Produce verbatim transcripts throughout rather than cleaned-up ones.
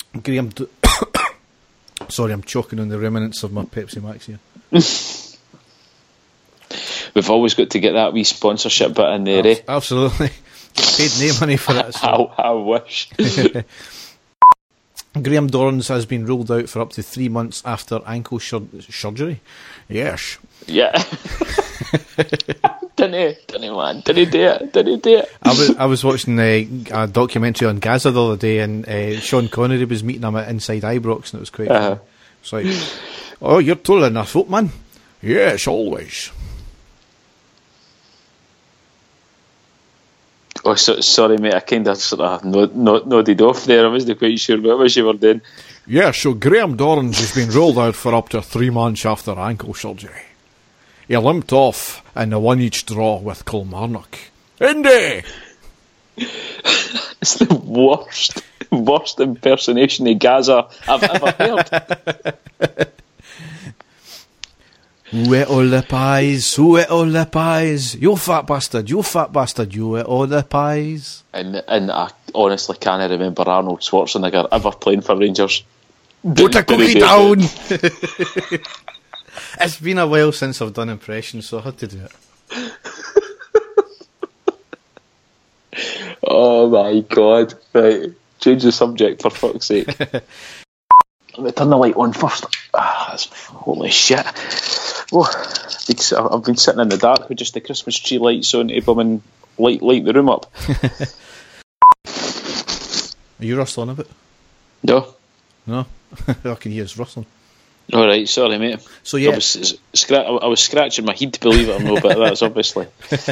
Graham... D- Sorry, I'm choking on the remnants of my Pepsi Max here. We've always got to get that wee sponsorship bit in there, Abs- eh? Absolutely. Paid no money for it. So. I, I wish. Graham Dorrans has been ruled out for up to three months after ankle shur- surgery. Yes. Yeah. Didn't he? Didn't he, man? Didn't he do it? Didn't he do it? I was I was watching a, a documentary on Gaza the other day, and uh, Sean Connery was meeting him at Inside Ibrox, and it was quite Uh-huh. funny. It's like, oh, you're tall enough, man. Yes, always. Oh, so, sorry, mate. I kind of sort of nod, nod, nodded off there. I wasn't quite sure what was you were doing. Yeah, so Graham Dorrans has been ruled out for up to three months after ankle surgery. He limped off in a one-each draw with Kilmarnock. Indy! It's the worst, worst impersonation of Gaza I've ever heard. Who ate all the pies? Who ate all the pies? You fat bastard, you fat bastard, you ate all the pies. And and I honestly can't remember Arnold Schwarzenegger ever playing for Rangers. Put a Did- did he cookie do down! it? It's been a while since I've done impressions, so I had to do it. Oh my god. Right, change the subject for fuck's sake. Let me turn the light on first. Ah, that's, holy shit. Oh, I've been sitting in the dark with just the Christmas tree lights on to come and light, light the room up. Are you rustling a bit? No. No? I can hear it's rustling. Alright, sorry mate. So yeah. I was, scra- I was scratching my head, believe it or not, but that's obviously...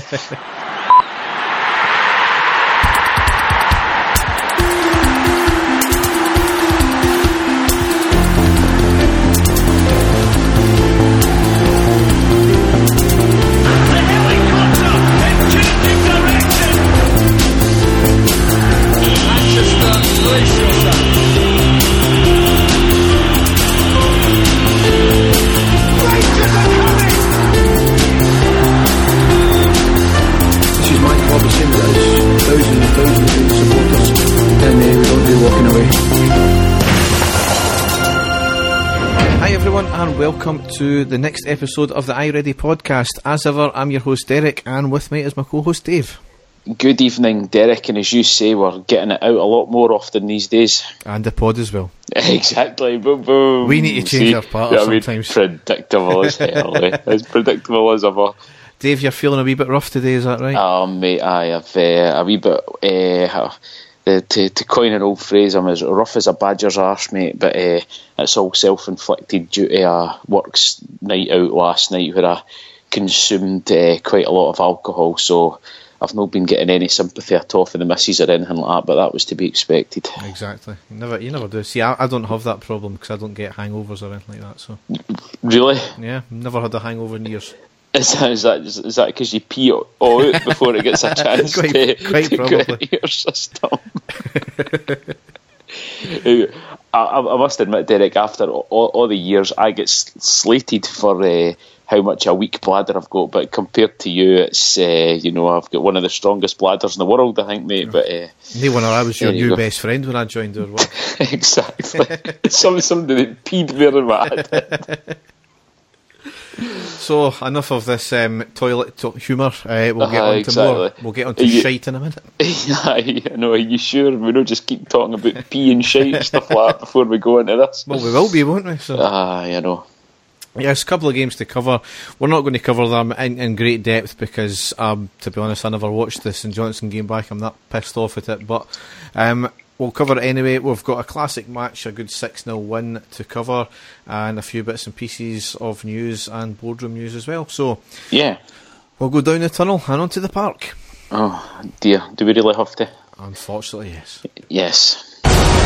Welcome to the next episode of the iReady podcast. As ever, I'm your host Derek, and with me is my co-host Dave. Good evening, Derek, and as you say, we're getting it out a lot more often these days. And the pod as well. Exactly, boom, boom. We need to change see, our pattern yeah, I mean, sometimes. Predictable as hell, eh? As predictable as ever. Dave, you're feeling a wee bit rough today, is that right? Oh, mate, I have uh, a wee bit... Uh, Uh, to, to coin an old phrase, I'm as rough as a badger's arse, mate, but uh, it's all self-inflicted due to a works night out last night where I consumed uh, quite a lot of alcohol, so I've not been getting any sympathy at all for the missus or anything like that, but that was to be expected. Exactly. You never, you never do. See, I, I don't have that problem because I don't get hangovers or anything like that, so... Really? Yeah, never had a hangover in years. Is that is that is that because you pee all out before it gets a chance quite, to, quite to probably. get into your system? I, I must admit, Derek, after all, all the years, I get slated for uh, how much a weak bladder I've got, but compared to you, it's uh, you know, I've got one of the strongest bladders in the world, I think, mate. But uh, no wonder I was your you new go. best friend when I joined our work. Exactly. Some somebody that peed there than what I did. So enough of this um, toilet to- humour. Uh, we'll get Uh-huh, on to exactly. more. We'll get on to You- shite in a minute. Yeah, you know, are you sure we don't just keep talking about pee and shite and stuff like that before we go into this? Well, we will be, won't we? So. Ah, you know. Yes, a couple of games to cover. We're not going to cover them in, in great depth because, um, to be honest, I never watched the St Johnstone game back. I'm that pissed off at it. But um, we'll cover it anyway. We've got a classic match, a good six nil win to cover, and a few bits and pieces of news and boardroom news as well. So, Yeah. we'll go down the tunnel and onto the park. Oh, dear. Do we really have to? Unfortunately, yes. Yes.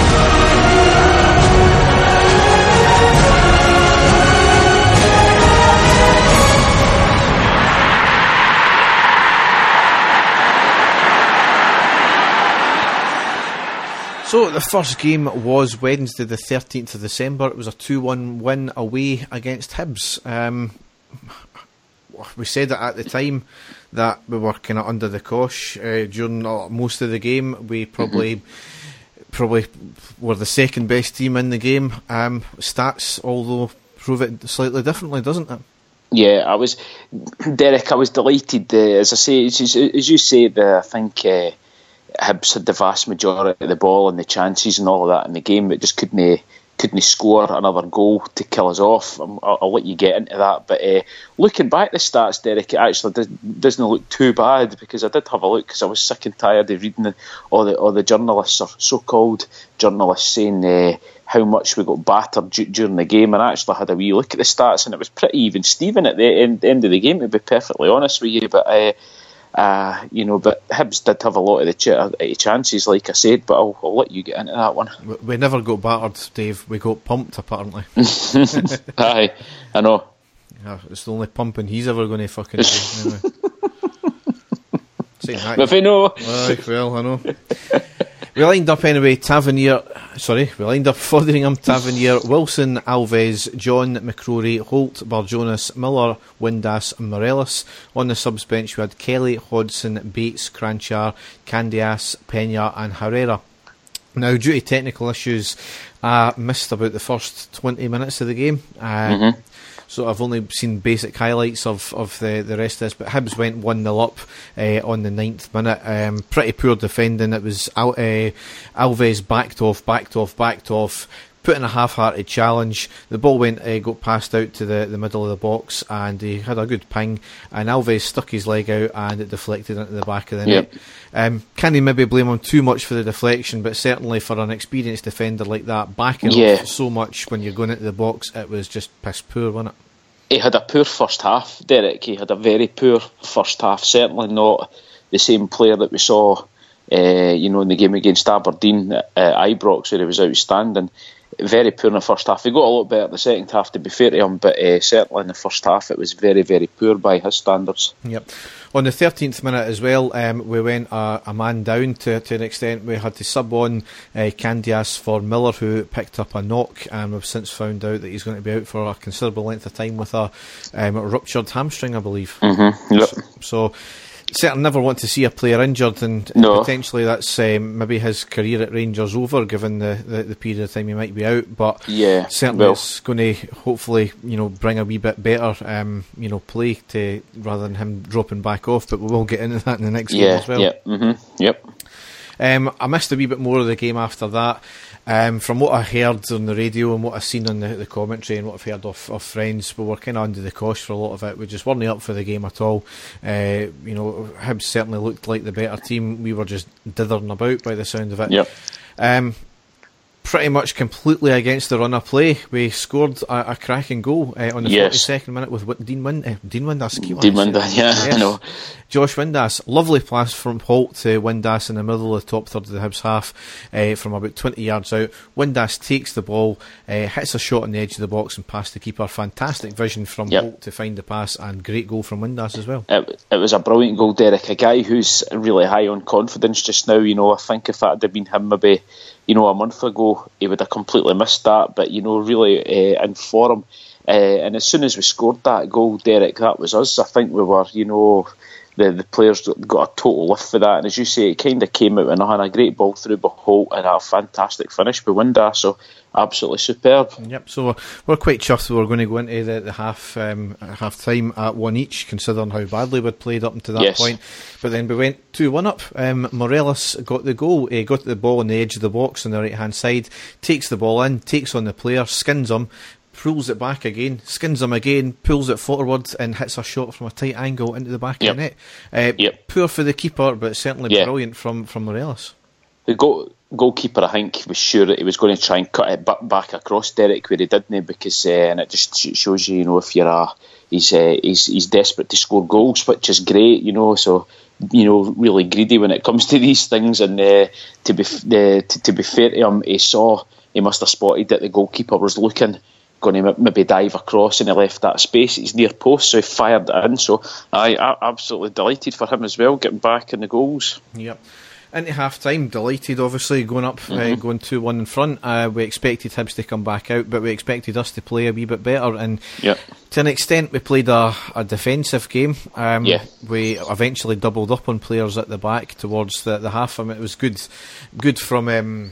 So the first game was Wednesday the thirteenth of December. It was a two one win away against Hibs. Um, we said that at the time that we were kind of under the cosh uh, during uh, most of the game. We probably probably were the second best team in the game. Um, stats, although, prove it slightly differently, doesn't it? Yeah, I was, Derek, I was delighted. Uh, as I say, as, as you say, the, I think uh, Hibs had the vast majority of the ball and the chances and all of that in the game, but just couldn't couldn't score another goal to kill us off. I'll, I'll let you get into that. But uh, looking back at the stats, Derek, it actually does, doesn't look too bad, because I did have a look, because I was sick and tired of reading the, all the all the journalists, or so-called journalists, saying uh, how much we got battered d- during the game. And I actually had a wee look at the stats, and it was pretty even Steven at the end, end of the game, to be perfectly honest with you. But uh, Uh, you know, but Hibs did have a lot of the ch- chances, like I said, but I'll, I'll let you get into that one. We never got battered, Dave. We got pumped, apparently. Aye, I know. Yeah, it's the only pumping he's ever going to fucking do. Anyway. If I know. Aye, well, I know. We lined up anyway, Tavernier, sorry, we lined up Fotheringham, Tavernier, Wilson, Alves, John, McCrory, Holt, Barjonas, Miller, Windass and Morelos. On the subs bench we had Kelly, Hodgson, Bates, Cranchar, Candias, Pena and Herrera. Now, due to technical issues, I missed about the first twenty minutes of the game. Uh, mm-hmm. So I've only seen basic highlights of, of the, the rest of this, but Hibs went one nil up uh, on the ninth minute. Um, pretty poor defending. It was Al- uh, Alves backed off, backed off, backed off, put in a half-hearted challenge. The ball went, uh, got passed out to the, the middle of the box, and he had a good ping, and Alves stuck his leg out and it deflected into the back of the yep. net. Um, can you maybe blame him too much for the deflection, but certainly for an experienced defender like that, backing yeah. off so much when you're going into the box, it was just piss poor, wasn't it? He had a poor first half, Derek. He had a very poor first half. Certainly not the same player that we saw, uh, you know, in the game against Aberdeen at uh, Ibrox, where he was outstanding. Very poor in the first half. He got a lot better in the second half, to be fair to him, but uh, certainly in the first half it was very, very poor by his standards. Yep. On the thirteenth minute as well, um, we went a, a man down to, to an extent. We had to sub on uh, Candias for Miller, who picked up a knock, and we've since found out that he's going to be out for a considerable length of time with a um, ruptured hamstring, I believe. Mm-hmm. Yep. So, so certainly never want to see a player injured, and no. potentially that's um, maybe his career at Rangers over, given the, the, the period of time he might be out. But yeah, certainly well. it's going to hopefully, you know, bring a wee bit better, um, you know, play to rather than him dropping back off. But we will get into that in the next yeah, game as well. Yeah, mm-hmm, yep. Um, I missed a wee bit more of the game after that. Um, from what I heard on the radio and what I've seen on the, the commentary and what I've heard of, of friends, we were kind of under the cosh for a lot of it. We just weren't up for the game at all. Uh, you know, Hibs certainly looked like the better team. We were just dithering about by the sound of it. Yep. Um, pretty much completely against the run of play. We scored a, a cracking goal uh, on the yes. forty-second minute with w- Dean Wind- uh, Dean Windass. Dean Windass, yeah, yes. I know. Josh Windass, lovely pass from Holt to Windass in the middle of the top third of the Hibs half, uh, from about twenty yards out. Windass takes the ball, uh, hits a shot on the edge of the box and past the keeper. Fantastic vision from yep. Holt to find the pass, and great goal from Windass as well. It, it was a brilliant goal, Derek. A guy who's really high on confidence just now. You know, I think if that had been him maybe, you know, a month ago, he would have completely missed that. But, you know, really uh, in form. Uh, and as soon as we scored that goal, Derek, that was us. I think we were, you know, the, the players got a total lift for that. And as you say, it kind of came out and had a great ball through by Holt and a fantastic finish by Windass. So absolutely superb. Yep, so we're, we're quite chuffed. We're going to go into the, the half um, half time at one each, considering how badly we'd played up to that yes. point. But then we went two one up. Um, Morelos got the goal. He got the ball on the edge of the box on the right hand side, takes the ball in, takes on the player, skins him, pulls it back again, skins him again, pulls it forward and hits a shot from a tight angle into the back yep. of the net. Uh, yep. Poor for the keeper, but certainly yeah. brilliant from, from Morelos. The goal, goalkeeper, I think, was sure that he was going to try and cut it back across Derek, where he didn't, because uh, and it just shows you, you know, if you're a he's uh, he's he's desperate to score goals, which is great, you know. So, you know, really greedy when it comes to these things. And uh, to be uh, to, to be fair to him, he saw he must have spotted that the goalkeeper was looking, going to maybe dive across, and he left that space at his near post, so he fired it in. So I, I absolutely delighted for him as well, getting back in the goals. Yep. Into half time, delighted obviously, going up, mm-hmm. uh, going two one in front. Uh, we expected Hibs to come back out, but we expected us to play a wee bit better, and yep. to an extent we played a, a defensive game. Um, yeah. We eventually doubled up on players at the back towards the, the half. I mean, it was good good from um,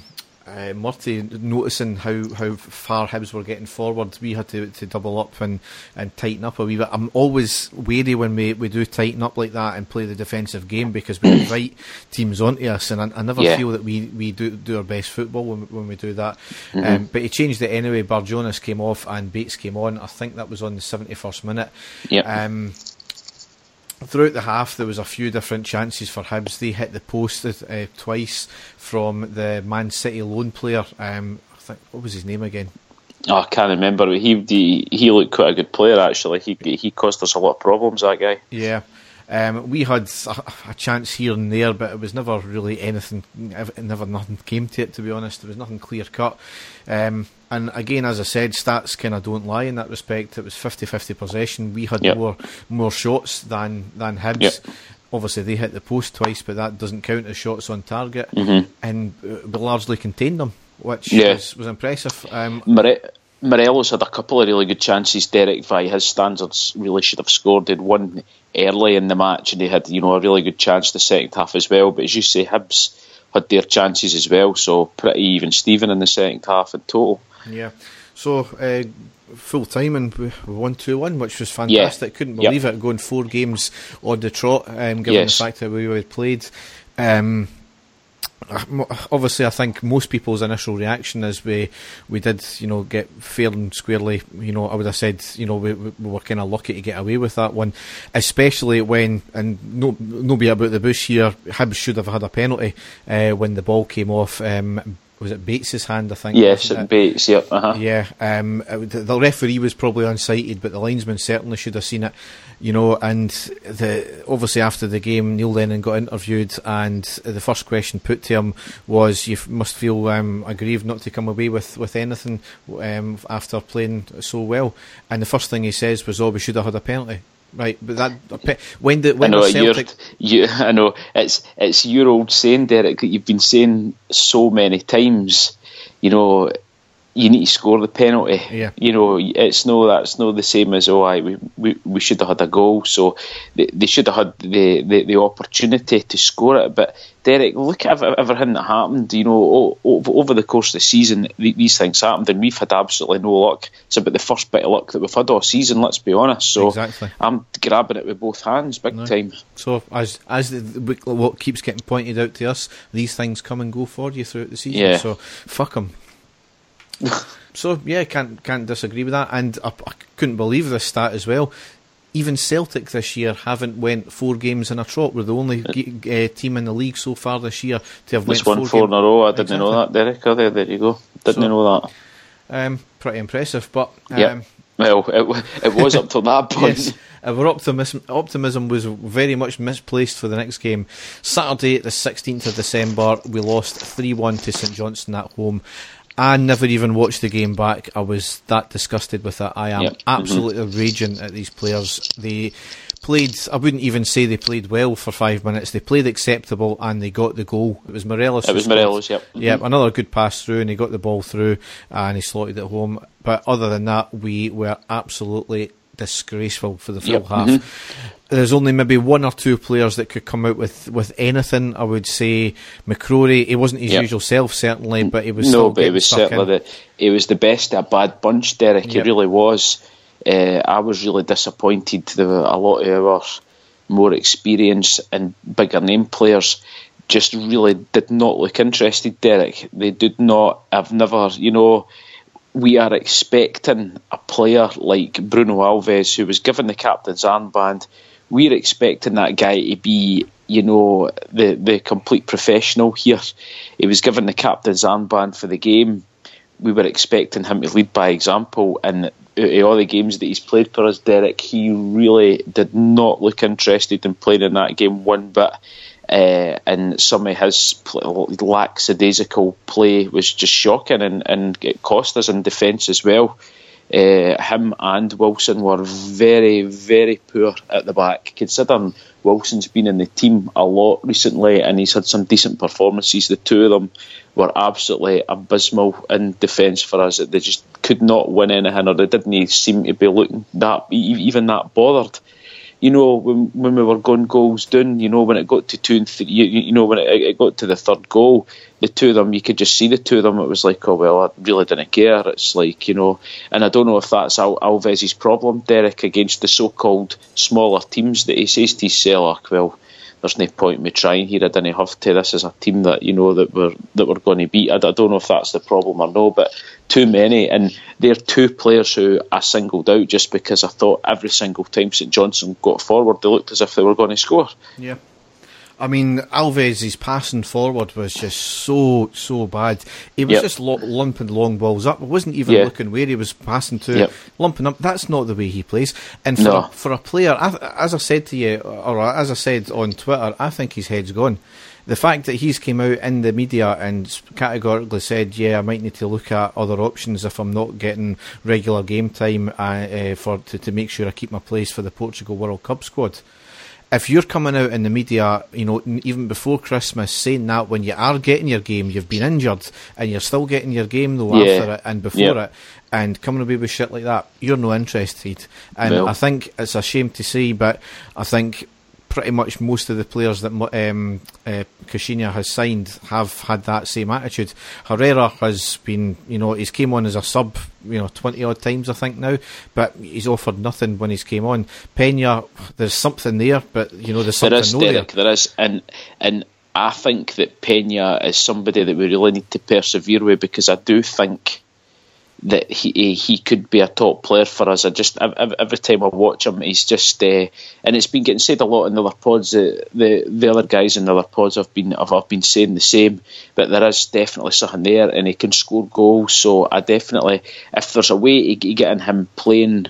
uh, Murty noticing how, how far Hibs were getting forward. We had to, to double up and, and tighten up a wee bit. I'm always wary when we, we do tighten up like that and play the defensive game, because we invite teams onto us, and I, I never yeah. feel that we, we do do our best football when, when we do that. Mm-hmm. Um, but he changed it anyway. Barjonas came off and Bates came on. I think that was on the seventy-first minute. Yep. Um, Throughout the half, there was a few different chances for Hibs. They hit the post uh, twice from the Man City loan player. Um, I think, what was his name again? Oh, I can't remember. But he, he he looked quite a good player, actually. He he caused us a lot of problems, that guy. Yeah. Um, we had a, a chance here and there, but it was never really anything. Never nothing came to it. To be honest, there was nothing clear cut. Um, and again, as I said, stats kind of don't lie in that respect. It was fifty-fifty possession. We had yep. more more shots than than Hibs. Yep. Obviously, they hit the post twice, but that doesn't count as shots on target. Mm-hmm. And we largely contained them, which yeah. was, was impressive. Um, More- Morelos had a couple of really good chances. Derek, by his standards, really should have scored. They'd won early in the match, and they had, you know, a really good chance the second half as well. But as you say, Hibs had their chances as well, so pretty even Steven in the second half in total. Yeah. So uh, full time, and we won two one, which was fantastic. Yeah. Couldn't believe yep. it, going four games on the trot, um, given yes. the fact that we had played. Um, Obviously, I think most people's initial reaction is we we did, you know, get fair and squarely. You know, I would have said, you know, we, we were kind of lucky to get away with that one, especially when, and no no be about the bush here, Hibs should have had a penalty uh, when the ball came off. Um, was it Bates' hand, I think? Yes, it Bates, yep. Uh-huh. Yeah, um, the referee was probably unsighted, but the linesman certainly should have seen it, you know. And the obviously after the game, Neil Lennon got interviewed, and the first question put to him was, you must feel um, aggrieved not to come away with, with anything um, after playing so well. And the first thing he says was, oh, we should have had a penalty. Right, but that when the when I know, the Celtic, you, I know it's it's your old saying, Derek, that you've been saying so many times. You know, you need to score the penalty. Yeah. You know, it's no that's not the same as oh, I we, we, we should have had a goal. So they, they should have had the, the, the opportunity to score it. But Derek, look at everything that happened. You know, over the course of the season, these things happened, and we've had absolutely no luck. It's about the first bit of luck that we've had all season. Let's be honest. So exactly. I'm grabbing it with both hands, big no. time. So as as the, what keeps getting pointed out to us, these things come and go for you throughout the season. Yeah. So fuck them. So yeah, can't can't disagree with that, and I, I couldn't believe this stat as well. Even Celtic this year haven't went four games in a trot. We're the only uh, team in the league so far this year to have Just went won four, four in a row. I didn't exactly. know that, Derek. Oh, there, there you go. Didn't so, know that. Um, pretty impressive, but um, yeah. Well, it it was up till that point. Yes. Our optimism, optimism was very much misplaced for the next game. Saturday, the sixteenth of December, we lost three one to St Johnstone at home. I never even watched the game back. I was that disgusted with it. I am yep. absolutely mm-hmm. raging at these players. They played, I wouldn't even say they played well for five minutes. They played acceptable and they got the goal. It was Morelos. It was Morelos, yep. Mm-hmm. Yep, mm-hmm. another good pass through, and he got the ball through and he slotted it home. But other than that, we were absolutely disgraceful for the full yep. half. Mm-hmm. There's only maybe one or two players that could come out with, with anything. I would say McCrory. He wasn't his yep. usual self, certainly, but he was no, still but it was certainly the, it was the best of a bad bunch, Derek. Yep. It really was. Uh, I was really disappointed. There were a lot of our more experienced and bigger name players just really did not look interested, Derek. They did not. I've never, you know. We are expecting a player like Bruno Alves, who was given the captain's armband. We're expecting that guy to be, you know, the, the complete professional here. He was given the captain's armband for the game. We were expecting him to lead by example. And out of all the games that he's played for us, Derek, he really did not look interested in playing in that game one bit. Uh, and some of his pl- lackadaisical play was just shocking, and, and it cost us in defence as well. Uh, him and Wilson were very, very poor at the back, considering Wilson's been in the team a lot recently and he's had some decent performances. The two of them were absolutely abysmal in defence for us. They just could not win anything, or they didn't seem to be looking that even that bothered. you know, when when we were going goals down, you know, when it got to two and three, you, you know, when it, it got to the third goal, the two of them, you could just see the two of them. It was like, oh well, I really didn't care. It's like, you know, and I don't know if that's Al- Alves' problem, Derek, against the so-called smaller teams that he says to himself, well, there's no point in me trying here. I didn't have to. This is a team that, you know, that we're that we're going to beat. I, I don't know if that's the problem or no, but too many, and they're two players who I singled out just because I thought every single time St Johnstone got forward, they looked as if they were going to score. Yeah. I mean, Alves' passing forward was just so, so bad. He was yep. just lo- lumping long balls up. He wasn't even yeah. looking where he was passing to, yep. lumping up. That's not the way he plays. And for, no. for a player, as I said to you, or as I said on Twitter, I think his head's gone. The fact that he's came out in the media and categorically said, yeah, I might need to look at other options if I'm not getting regular game time uh, uh, for to, to make sure I keep my place for the Portugal World Cup squad. If you're coming out in the media, you know, even before Christmas, saying that when you are getting your game, you've been injured, and you're still getting your game though yeah. after it and before yep. it, and coming away with shit like that, you're no interested. And well. I think it's a shame to say, but I think pretty much most of the players that um, uh, Caixinha has signed have had that same attitude. Herrera has been, you know, he's came on as a sub, you know, twenty odd times I think now, but he's offered nothing when he's came on. Peña, there's something there, but you know, there's something there is, no Derek, there. There is, and and I think that Peña is somebody that we really need to persevere with, because I do think that he he could be a top player for us. I just every time I watch him, he's just uh, and it's been getting said a lot in the other pods. The, the the other guys in the other pods have been have, have been saying the same, but there is definitely something there, and he can score goals. So I definitely, if there's a way to get him playing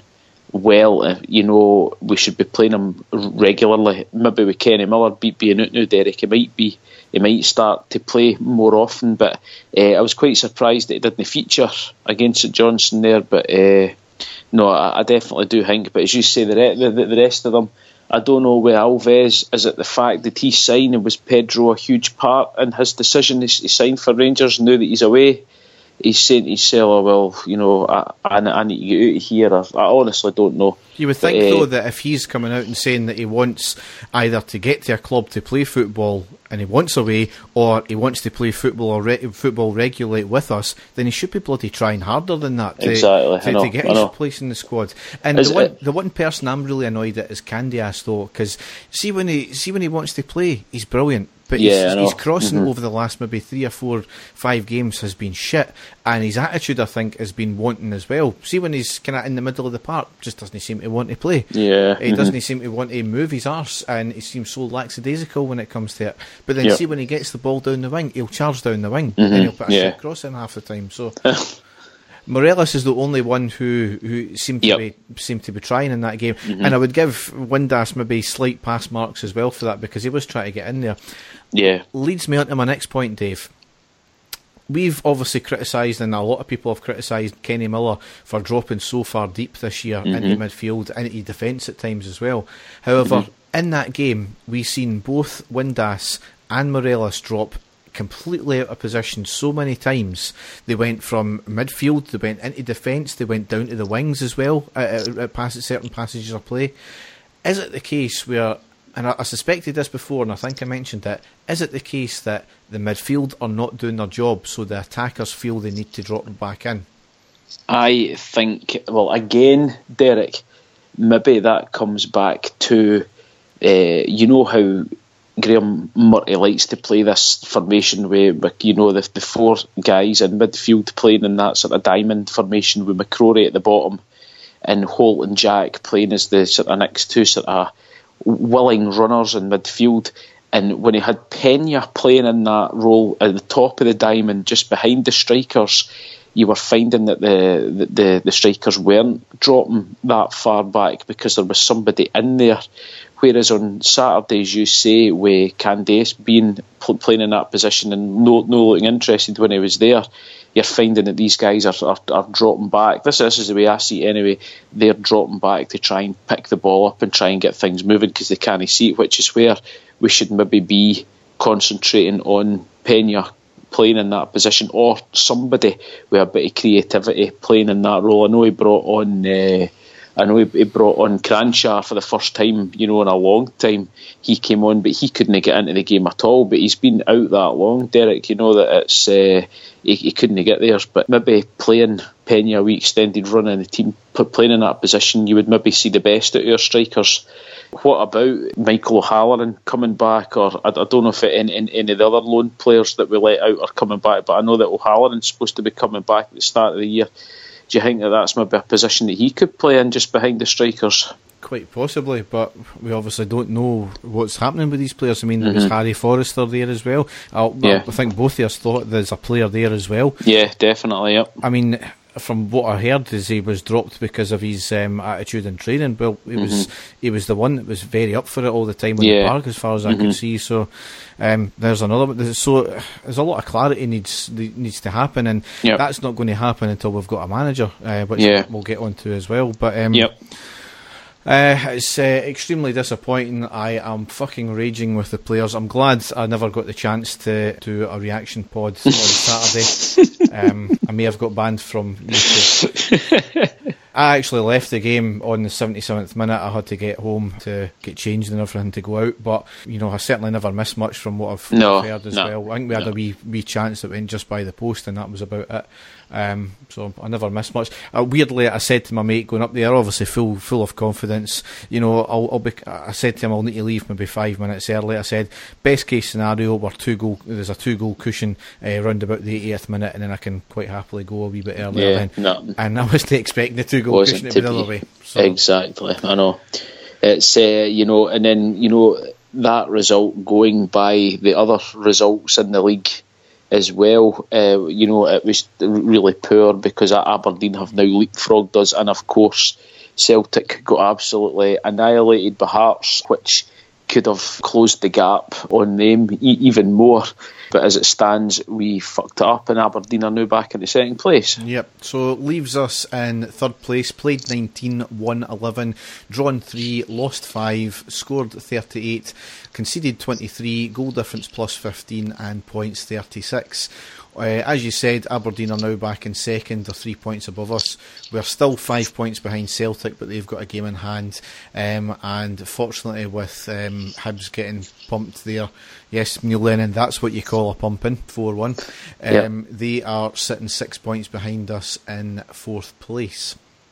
well, you know, we should be playing him regularly. Maybe with Kenny Miller being out now, Derek, he might be. He might start to play more often, but uh, I was quite surprised that he didn't feature against St Johnstone there. But uh, no, I, I definitely do think. But as you say, the, re- the the rest of them, I don't know. With Alves, is it the fact that he signed, and was Pedro a huge part in his decision to sign for Rangers now that he's away? He's saying to himself, oh, well, you know, I, I, I need to get out of here. I, I honestly don't know. You would think, but, uh, though, that if he's coming out and saying that he wants either to get to a club to play football and he wants away, or he wants to play football or re- football regularly with us, then he should be bloody trying harder than that to, exactly. to, know, to get his place in the squad. And the one, the one person I'm really annoyed at is Candias, though, because see when he see when he wants to play, he's brilliant. But yeah, he's, he's crossing mm-hmm. over the last maybe three or four, five games has been shit, and his attitude, I think, has been wanting as well. See when he's kind of in the middle of the park, just doesn't seem to want to play. Yeah, he mm-hmm. doesn't seem to want to move his arse, and he seems so lackadaisical when it comes to it. But then yep. see when he gets the ball down the wing, he'll charge down the wing, mm-hmm. and he'll put a yeah. shit cross in half the time. So Morelos is the only one who, who seemed to yep. be seemed to be trying in that game, mm-hmm. and I would give Windass maybe slight pass marks as well for that, because he was trying to get in there. Yeah, leads me on to my next point, Dave. We've obviously criticised, and a lot of people have criticised Kenny Miller for dropping so far deep this year mm-hmm. into midfield, into defence at times as well. However, mm-hmm. in that game, we've seen both Windass and Morelos drop completely out of position so many times. They went from midfield, they went into defence, they went down to the wings as well at, at, at pass, certain passages of play. Is it the case where, and I, I suspected this before and I think I mentioned it, is it the case that the midfield are not doing their job, so the attackers feel they need to drop them back in? I think, well, again, Derek, maybe that comes back to, uh, you know how Graham Murray likes to play this formation with, you know, the, the four guys in midfield playing in that sort of diamond formation with McCrory at the bottom and Holt and Jack playing as the sort of next two sort of willing runners in midfield. And when he had Peña playing in that role at the top of the diamond, just behind the strikers, you were finding that the, the, the strikers weren't dropping that far back because there was somebody in there. Whereas on Saturdays, you say, with Candace being pl- playing in that position and no, no looking interested when he was there, you're finding that these guys are, are, are dropping back. This, this is the way I see it anyway. They're dropping back to try and pick the ball up and try and get things moving because they can't see it, which is where we should maybe be concentrating on Peña playing in that position, or somebody with a bit of creativity playing in that role. I know he brought on uh, I know he, he brought on Cranshaw for the first time, you know, in a long time. He came on, but he couldn't get into the game at all. But he's been out that long, Derek. You know that it's uh, he, he couldn't get there. But maybe playing Penny a wee extended run in the team, playing in that position, you would maybe see the best out of your strikers. What about Michael O'Halloran coming back? Or I, I don't know if it, in, in, any of the other loan players that we let out are coming back, but I know that O'Halloran's supposed to be coming back at the start of the year. Do you think that that's maybe a position that he could play in just behind the strikers? Quite possibly, but we obviously don't know what's happening with these players. I mean, there was Mm-hmm. Harry Forrester there as well. I, Yeah. I think both of us thought there's a player there as well. Yeah, definitely, yep. I mean, from what I heard, is he was dropped because of his um, attitude in training. Well, he was he was the one that was very up for it all the time on Yeah. the park, as far as I could see. So um, there's another. There's, so there's a lot of clarity needs needs to happen, and Yep. that's not going to happen until we've got a manager, uh, which Yeah. we'll get onto as well. But um, Yep. Uh, it's uh, extremely disappointing. I am fucking raging with the players. I'm glad I never got the chance to do a reaction pod on Saturday. um, I may have got banned from YouTube. I actually left the game on the seventy-seventh minute. I had to get home to get changed and everything to go out. But, you know, I certainly never missed much from what I've No, heard as no, well. I think we had no. a wee, wee chance that went just by the post, and that was about it. Um, so I never missed much. Uh, weirdly, I said to my mate going up there, obviously full full of confidence, you know, I'll, I'll be, I said to him I'll need to leave maybe five minutes early. I said best case scenario, we're two goal, there's a two goal cushion uh, round about the eightieth minute, and then I can quite happily go a wee bit earlier. Yeah, then. no. And I wasn't expecting the two goal Wasn't cushion to be to the other be. way. So. Exactly, I know. It's uh, you know, and then you know that result going by the other results in the league as well. Uh, you know, it was really poor because Aberdeen have now leapfrogged us, and of course Celtic got absolutely annihilated by Hearts, which could have closed the gap on them e- even more. But as it stands, we fucked it up, and Aberdeen are now back in the second place. Yep, so it leaves us in third place. Played nineteen, won eleven, drawn three, lost five, scored thirty-eight, conceded twenty-three, goal difference plus fifteen, and points thirty-six. Uh, as you said, Aberdeen are now back in second, they're three points above us. We're still five points behind Celtic, but they've got a game in hand. Um, and fortunately, with um, Hibs getting pumped there, yes, Neil Lennon, that's what you call a pumping, four one. Um, Yep. They are sitting six points behind us in fourth place.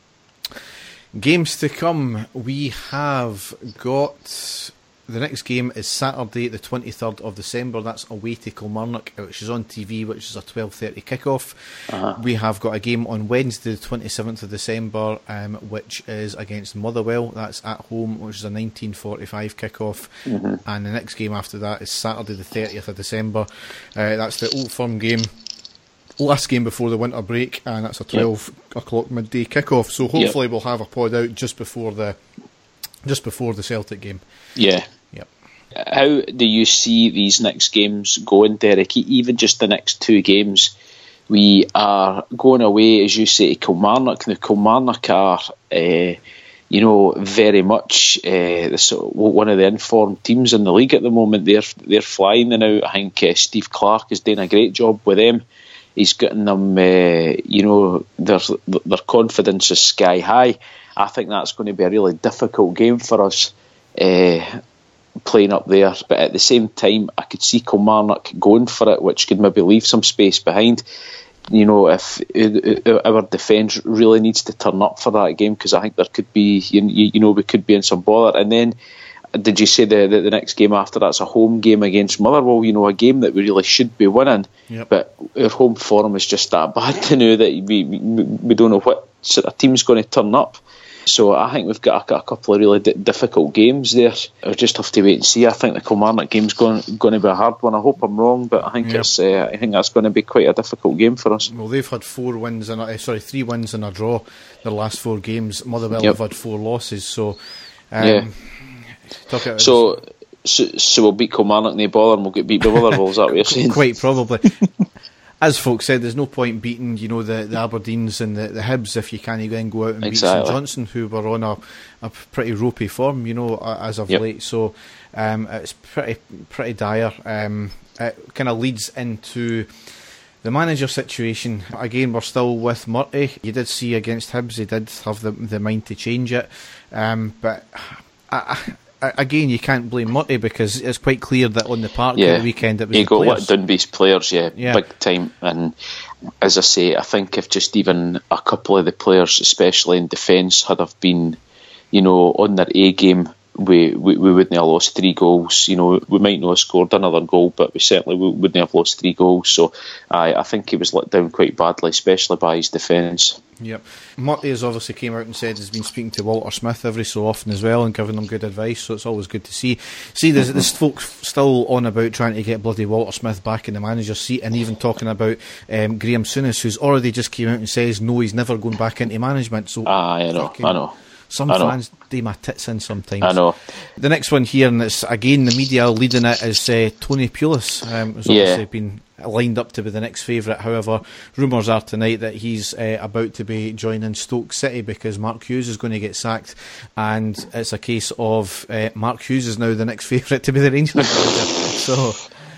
Games to come, we have got... The next game is Saturday, the twenty-third of December. That's away to Kilmarnock, which is on T V, which is a twelve thirty kickoff. Uh-huh. We have got a game on Wednesday, the twenty-seventh of December, um, which is against Motherwell. That's at home, which is a nineteen forty-five kickoff. Mm-hmm. And the next game after that is Saturday, the thirtieth of December. Uh, that's the Old Firm game. Last game before the winter break, and that's a twelve yep. o'clock midday kickoff. So hopefully yep. we'll have a pod out just before the just before the Celtic game. Yeah. Yep. How do you see these next games going, Derek? Even just the next two games, we are going away, as you say, to Kilmarnock. Now, Kilmarnock are, uh, you know, very much uh, the, so, one of the informed teams in the league at the moment. They're they're flying now. I think uh, Steve Clarke is doing a great job with them. He's getting them, uh, you know, their their confidence is sky high. I think that's going to be a really difficult game for us. Uh, playing up there, but at the same time I could see Kilmarnock going for it, which could maybe leave some space behind. You know, if our defence really needs to turn up for that game, because I think there could be, you, you know, we could be in some bother. And then, did you say the, the the next game after that's a home game against Motherwell? You know, a game that we really should be winning, yep. but our home form is just that bad to know that we we, we don't know what sort of team's going to turn up. So I think we've got a, a couple of really d- difficult games there. I'll just have to wait and see. I think the Kilmarnock game's going, going to be a hard one. I hope I'm wrong, but I think yep. it's. Uh, I think that's going to be quite a difficult game for us. Well, they've had four wins and uh, sorry, three wins and a draw their last four games. Motherwell yep. have had four losses. So, um, yeah. Talk about so, so, so we'll beat Kilmarnock, no bother, and we'll get beat by Motherwell. Is that what you're saying? Quite probably. As folks said, there's no point beating, you know, the, the Aberdeens and the, the Hibs if you can't then go out and exactly. beat St Johnstone, who were on a, a pretty ropey form, you know, as of yep. late. So um, it's pretty pretty dire. Um, it kind of leads into The manager situation, again, we're still with Murty. You did see against Hibs, he did have the, the mind to change it. Um, but I, I, again, you can't blame Murty because it's quite clear that on the park yeah. at the weekend it was he the got players. What Dunbee's players, yeah, yeah, big time. And as I say, I think if just even a couple of the players, especially in defence, had have been, you know, on their A game, we, we we wouldn't have lost three goals. You know, we might not have scored another goal, but we certainly wouldn't have lost three goals. So I, I think he was let down quite badly, especially by his defence. Yep. Murty has obviously came out and said he's been speaking to Walter Smith every so often as well and giving them good advice, so it's always good to see. See, there's this folks still on about trying to get bloody Walter Smith back in the manager's seat, and even talking about um, Graham Souness, who's already just came out and says no, he's never going back into management. So ah, I know, I know. Some I fans do my tits in sometimes. I know. The next one here, and it's again the media leading it, is uh, Tony Pulis. Um, has yeah. obviously been lined up to be the next favourite. However, rumours are tonight that he's uh, about to be joining Stoke City because Mark Hughes is going to get sacked, and it's a case of uh, Mark Hughes is now the next favourite to be the Rangers manager. So,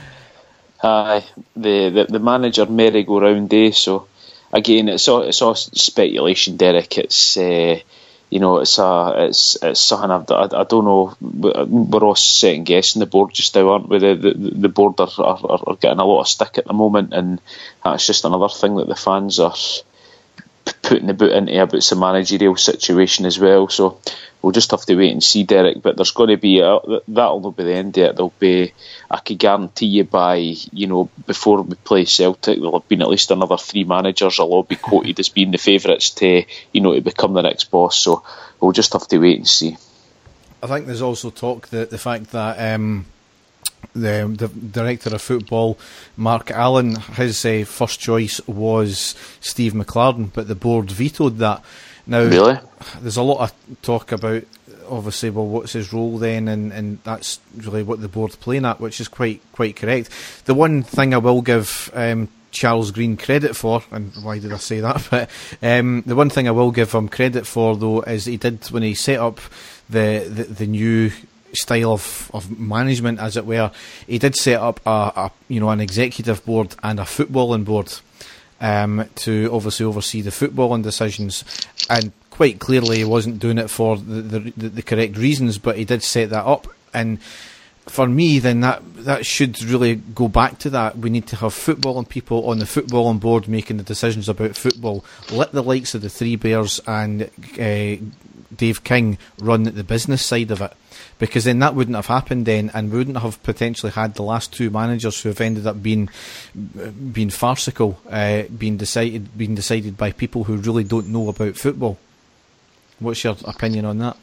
aye, uh, the, the the manager merry-go-round day. So again, it's all it's all speculation, Derek. It's. Uh, You know, it's a, it's it's something I've, I, I don't know. We're all second guessing the board just now, aren't we? The the, the board are, are are getting a lot of stick at the moment, and that's just another thing that the fans are putting the boot into about the managerial situation as well. So we'll just have to wait and see, Derek. But there's going to be a, that'll be the end of it. There'll be, I can guarantee you, by you know before we play Celtic, there'll have been at least another three managers. They'll all be quoted as being the favourites to you know to become the next boss. So we'll just have to wait and see. I think there's also talk that the fact that um, the the director of football, Mark Allen, his uh, first choice was Steve McLaren, but the board vetoed that. Now, really? There's a lot of talk about, obviously, well, what's his role then, and, and that's really what the board's playing at, which is quite quite correct. The one thing I will give um, Charles Green credit for, and why did I say that? But um, the one thing I will give him credit for, though, is he did, when he set up the the, the new style of, of management, as it were, he did set up a, a you know an executive board and a footballing board. Um, to obviously oversee the footballing decisions, and quite clearly he wasn't doing it for the, the, the correct reasons, but he did set that up. And for me, then that that should really go back to that. We need to have footballing people on the footballing board making the decisions about football. Let the likes of the Three Bears and uh, Dave King run the business side of it, because then that wouldn't have happened then, and we wouldn't have potentially had the last two managers who have ended up being being farcical, uh, being decided being decided by people who really don't know about football. What's your opinion on that?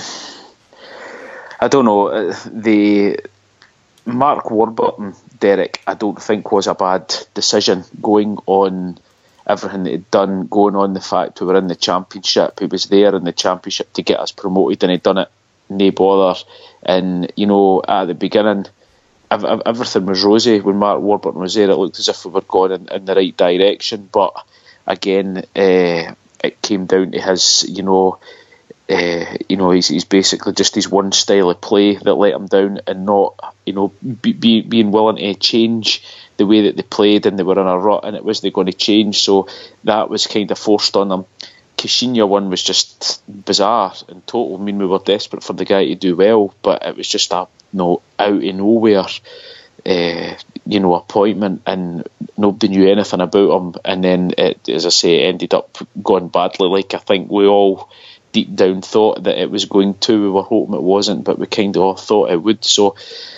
I don't know. The Mark Warburton, Derek, I don't think was a bad decision, going on everything that he'd done, going on the fact we were in the Championship. He was there in the Championship to get us promoted, and he'd done it no bother. And you know, at the beginning, everything was rosy when Mark Warburton was there. It looked as if we were going in, in the right direction, but again, uh, it came down to his, you know, uh, you know, he's, he's basically just his one style of play that let him down, and not, you know, be, be, being willing to change the way that they played, and they were in a rut, and it was they going to change. So that was kind of forced on them. Caixinha one was just bizarre and total. I mean, we were desperate for the guy to do well, but it was just a no out of nowhere, uh, you know, appointment, and nobody knew anything about him. And then, it, as I say, it ended up going badly. Like I think we all deep down thought that it was going to. We were hoping it wasn't, but we kind of all thought it would. So,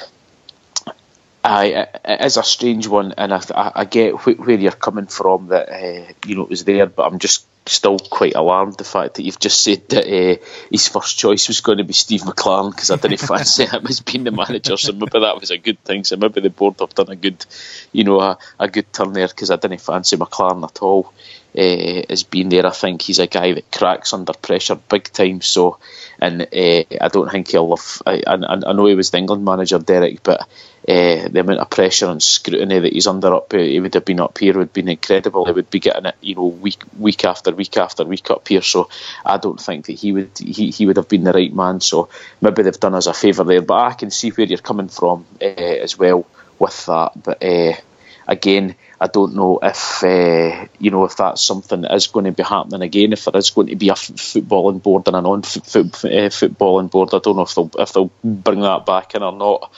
I it is a strange one, and I, I, I get wh- where you're coming from. That uh, you know it was there, but I'm just still quite alarmed the fact that you've just said that uh, his first choice was going to be Steve McLaren, because I didn't fancy him as being the manager. So maybe that was a good thing. So maybe the board have done a good, you know, a, a good turn there, because I didn't fancy McLaren at all uh, as being there. I think he's a guy that cracks under pressure big time. So, and uh, I don't think he'll have. I, I, I know he was the England manager, Derek, but uh, the amount of pressure and scrutiny that he's under up, he would have been up here would have been incredible. He would be getting it, you know, week week after week after week up here. So I don't think that he would he, he would have been the right man. So maybe they've done us a favour there. But I can see where you're coming from uh, as well with that. But uh, again, I don't know if uh, you know if that's something that is going to be happening again. If there is going to be a f- footballing board and a non-footballing board, I don't know if they'll if they'll bring that back in or not.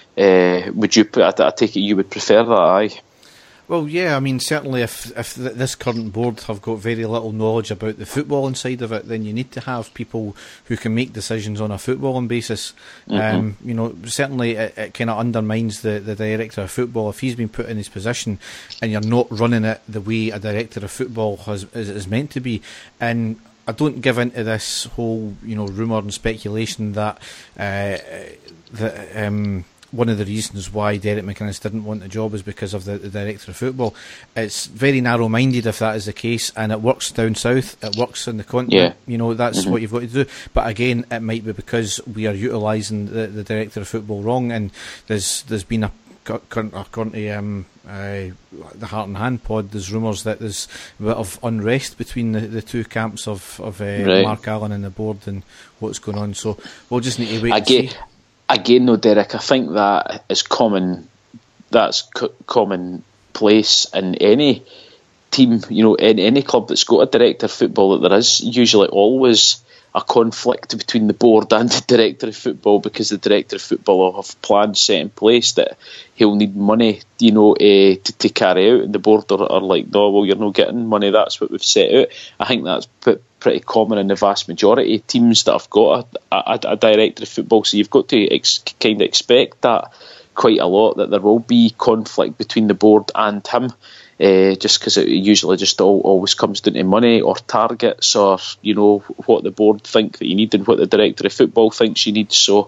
Uh, would you? I, I take it you would prefer that, aye? Well, yeah, I mean, certainly if if th- this current board have got very little knowledge about the footballing side of it, then you need to have people who can make decisions on a footballing basis. Mm-hmm. Um, you know, certainly it, it kind of undermines the, the director of football if he's been put in his position and you're not running it the way a director of football has, is, is meant to be. And I don't give into this whole, you know, rumour and speculation that uh, that. Um, one of the reasons why Derek McInnes didn't want the job is because of the, the director of football. It's very narrow-minded if that is the case, and it works down south, it works in the continent, yeah. You know, that's mm-hmm. what you've got to do. But again, it might be because we are utilising the, the director of football wrong, and there's there's been a current, according to um, uh, the Heart and Hand pod, there's rumours that there's a bit of unrest between the, the two camps of, of uh, right. Mark Allen and the board and what's going on, so we'll just need to wait I and get- see. Again, though, Derek, I think that is common. That's co- commonplace in any team, you know, in any club that's got a director of football. That there is usually always a conflict between the board and the director of football, because the director of football will have plans set in place that he'll need money, you know, uh, to, to carry out, and the board are, are like, no, well, you're not getting money. That's what we've set out. I think that's put. pretty common in the vast majority of teams that have got a, a, a director of football, so you've got to ex- kind of expect that quite a lot, that there will be conflict between the board and him, uh, just because it usually just all, always comes down to money or targets, or you know what the board think that you need and what the director of football thinks you need. So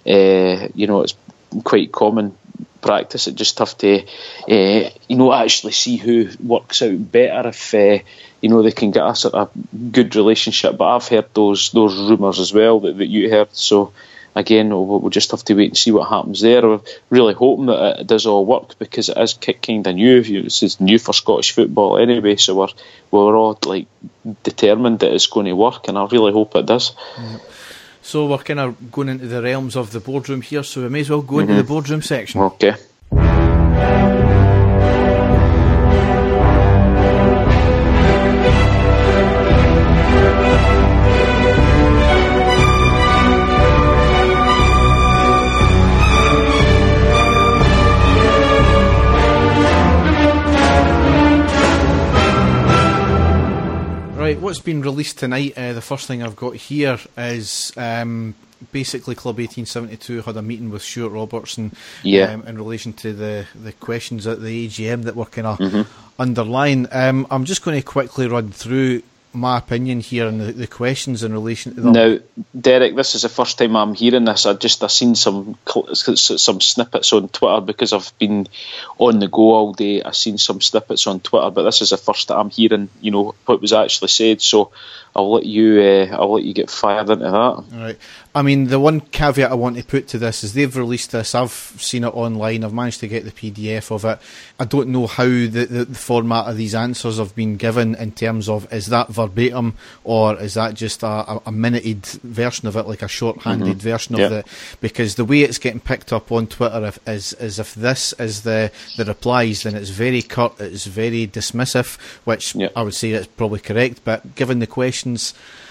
uh, you know it's quite common practice. It just have to uh, you know actually see who works out better if uh, you know they can get a sort of good relationship. But I've heard those those rumours as well that, that you heard. So again, we'll, we'll just have to wait and see what happens there. We're really hoping that it does all work, because it is kind of new. It's new for Scottish football anyway. So we're we're all like determined that it's going to work, and I really hope it does. Yeah. So we're kind of going into the realms of the boardroom here, so we may as well go mm-hmm. into the boardroom section. Okay. Right, what's been released tonight, uh, the first thing I've got here is um, basically Club eighteen seventy-two had a meeting with Stuart Robertson yeah. um, in relation to the, the questions at the A G M that were kind of mm-hmm. underlying. Um, I'm just going to quickly run through my opinion here and the, the questions in relation to them. Now, Derek, this is the first time I'm hearing this. I just I seen some some snippets on Twitter because I've been on the go all day. I've seen some snippets on Twitter, but this is the first that I'm hearing, you know, what was actually said. So I'll let you uh, I'll let you get fired into that. All right. I mean, the one caveat I want to put to this is they've released this. I've seen it online. I've managed to get the P D F of it. I don't know how the, the, the format of these answers have been given in terms of, is that verbatim or is that just a, a, a minuted version of it, like a short-handed mm-hmm. version of yep. it? Because the way it's getting picked up on Twitter if, is, is if this is the, the replies, then it's very curt, it's very dismissive, which yep. I would say is probably correct. But given the questions,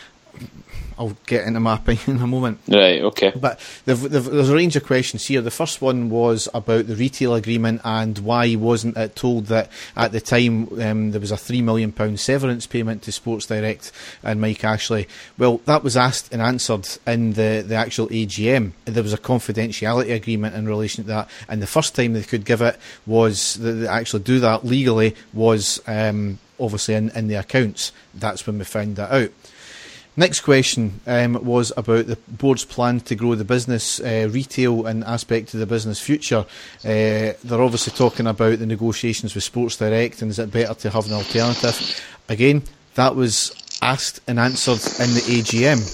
I'll get into my opinion in a moment. Right, okay. But they've, they've, there's a range of questions here. The first one was about the retail agreement and why wasn't it told that at the time um, there was a three million pounds severance payment to Sports Direct and Mike Ashley. Well, that was asked and answered in the, the actual A G M. There was a confidentiality agreement in relation to that, and the first time they could give it was, they actually do that legally, was um, obviously in, in the accounts. That's when we found that out. Next question um, was about the board's plan to grow the business, uh, retail and aspect of the business future. Uh, they're obviously talking about the negotiations with Sports Direct and is it better to have an alternative. Again, that was asked and answered in the A G M.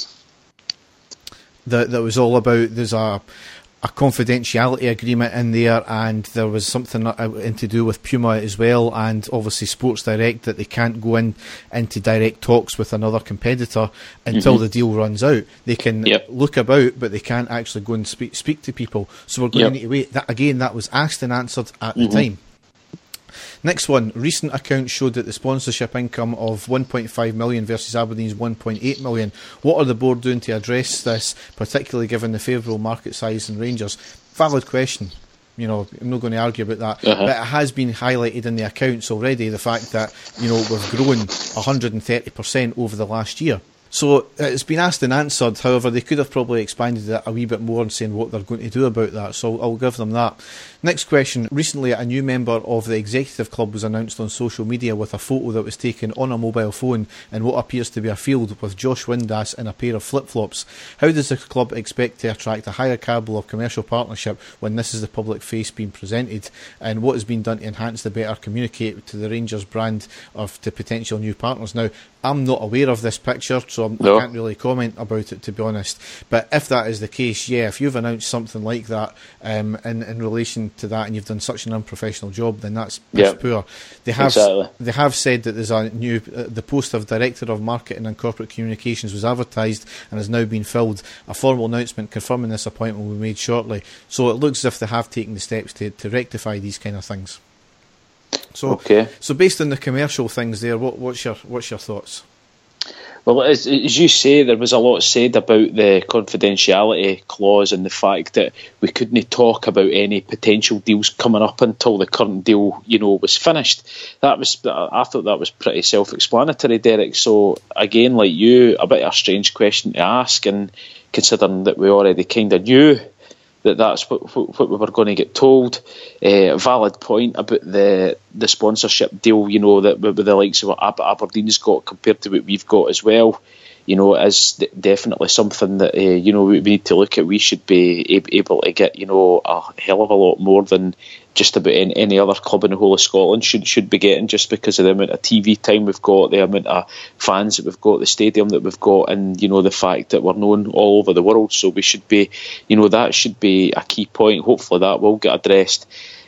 That, that was all about, there's a... a confidentiality agreement in there, and there was something in to do with Puma as well, and obviously Sports Direct, that they can't go in into direct talks with another competitor until mm-hmm. the deal runs out. They can yep. look about, but they can't actually go and speak speak to people. So we're going yep. to need to wait. That, again, that was asked and answered at mm-hmm. the time. Next one, recent accounts showed that the sponsorship income of one point five million versus Aberdeen's one point eight million. What are the board doing to address this, particularly given the favourable market size in Rangers? Valid question. You know, I'm not going to argue about that, uh-huh. but it has been highlighted in the accounts already, the fact that, you know, we've grown one hundred thirty percent over the last year. So it's been asked and answered. However, they could have probably expanded it a wee bit more and saying what they're going to do about that. So I'll give them that. Next question. Recently, a new member of the executive club was announced on social media with a photo that was taken on a mobile phone in what appears to be a field with Josh Windass in a pair of flip-flops. How does the club expect to attract a higher calibre of commercial partnership when this is the public face being presented? And what has been done to enhance the better communicate to the Rangers brand of to potential new partners? Now, I'm not aware of this picture, so I'm, no. I can't really comment about it, to be honest. But if that is the case, yeah, if you've announced something like that um, in, in relation to that and you've done such an unprofessional job, then that's yep. poor. They have exactly. they have said that there's a new uh, the post of Director of Marketing and Corporate Communications was advertised and has now been filled. A formal announcement confirming this appointment will be made shortly. So it looks as if they have taken the steps to, to rectify these kind of things. So, okay. so based on the commercial things there, what, what's your what's your thoughts? Well, as, as you say, there was a lot said about the confidentiality clause and the fact that we couldn't talk about any potential deals coming up until the current deal, you know, was finished. That was, I thought that was pretty self-explanatory, Derek. So again, like you, a bit of a strange question to ask, and considering that we already kind of knew that that's what, what, what we were going to get told. Uh, a valid point about the the sponsorship deal, you know, that with the likes of what Aber- Aberdeen's got compared to what we've got as well, you know, is d- definitely something that, uh, you know, we, we need to look at. We should be ab- able to get, you know, a hell of a lot more than just about any, any other club in the whole of Scotland should should be getting, just because of the amount of T V time we've got, the amount of fans that we've got, the stadium that we've got, and, you know, the fact that we're known all over the world. So we should be, you know, that should be a key point. Hopefully that will get addressed.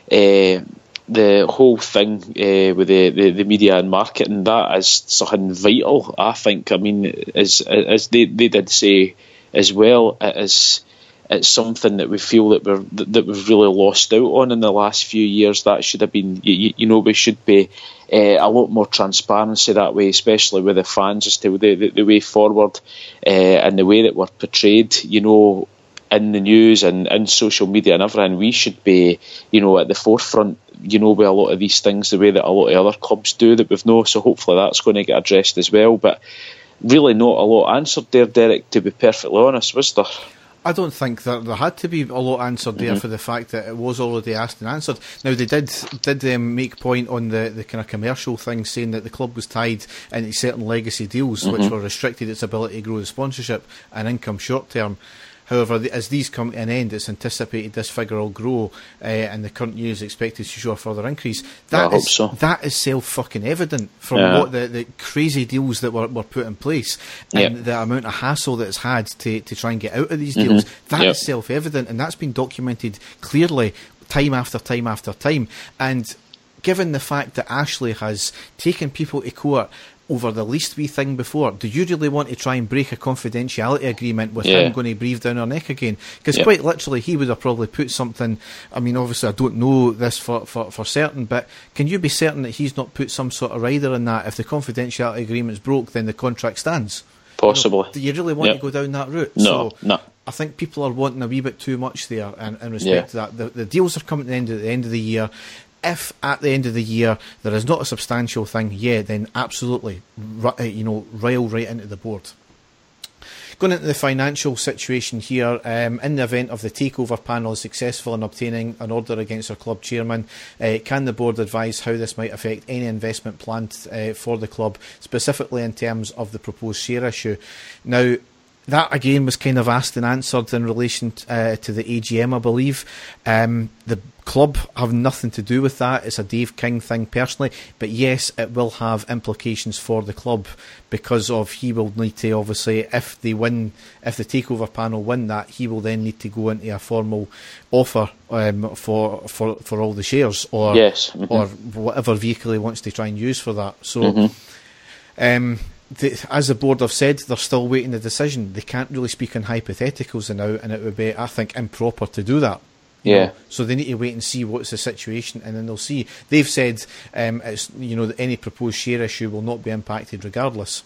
Uh, the whole thing uh, with the, the, the media and marketing, that is something vital, I think. I mean, as, as they, they did say as well, it is... it's something that we feel that we're that we've really lost out on in the last few years. That should have been, you, you know, we should be uh, a lot more transparency that way, especially with the fans, as to the, the, the way forward uh, and the way that we're portrayed, you know, in the news and in social media and everything. We should be, you know, at the forefront, you know, with a lot of these things, the way that a lot of other clubs do that we've known. So hopefully that's going to get addressed as well. But really not a lot answered there, Derek, to be perfectly honest, was there? I don't think that there had to be a lot answered there mm-hmm. for the fact that it was already asked and answered. Now, they did did um, make point on the, the kind of commercial thing, saying that the club was tied into certain legacy deals, mm-hmm. which were restricted its ability to grow the sponsorship and income short term. However, as these come to an end, it's anticipated this figure will grow, uh, and the current year is expected to show a further increase. That I is hope so. that is self-fucking-evident from yeah. what the, the crazy deals that were, were put in place, and yep. the amount of hassle that it's had to, to try and get out of these deals. Mm-hmm. That yep. is self-evident, and that's been documented clearly time after time after time. And given the fact that Ashley has taken people to court over the least wee thing before, do you really want to try and break a confidentiality agreement with yeah. him going to breathe down our neck again? Because yep. quite literally he would have probably put something, I mean obviously I don't know this for, for, for certain, but can you be certain that he's not put some sort of rider in that if the confidentiality agreement's broke then the contract stands? Possibly. You know, do you really want yep. to go down that route? No, so no. I think people are wanting a wee bit too much there in, in respect yeah. to that. The, the deals are coming to the end, at the end of the year. If at the end of the year there is not a substantial thing, yeah, then absolutely, you know, rile right into the board. Going into the financial situation here, um, in the event of the takeover panel is successful in obtaining an order against our club chairman, uh, can the board advise how this might affect any investment planned uh, for the club, specifically in terms of the proposed share issue? Now, that again was kind of asked and answered in relation t- uh, to the A G M, I believe. Um, the club have nothing to do with that. It's a Dave King thing personally, but yes, it will have implications for the club because of he will need to obviously, if they win, if the takeover panel win that, he will then need to go into a formal offer um, for for for all the shares or yes. mm-hmm. or whatever vehicle he wants to try and use for that. So. Mm-hmm. Um, The, as the board have said, they're still waiting a decision. They can't really speak in hypotheticals now, and it would be, I think, improper to do that. Yeah. know? So they need to wait and see what's the situation, and then they'll see. They've said, um, it's, you know, that any proposed share issue will not be impacted regardless.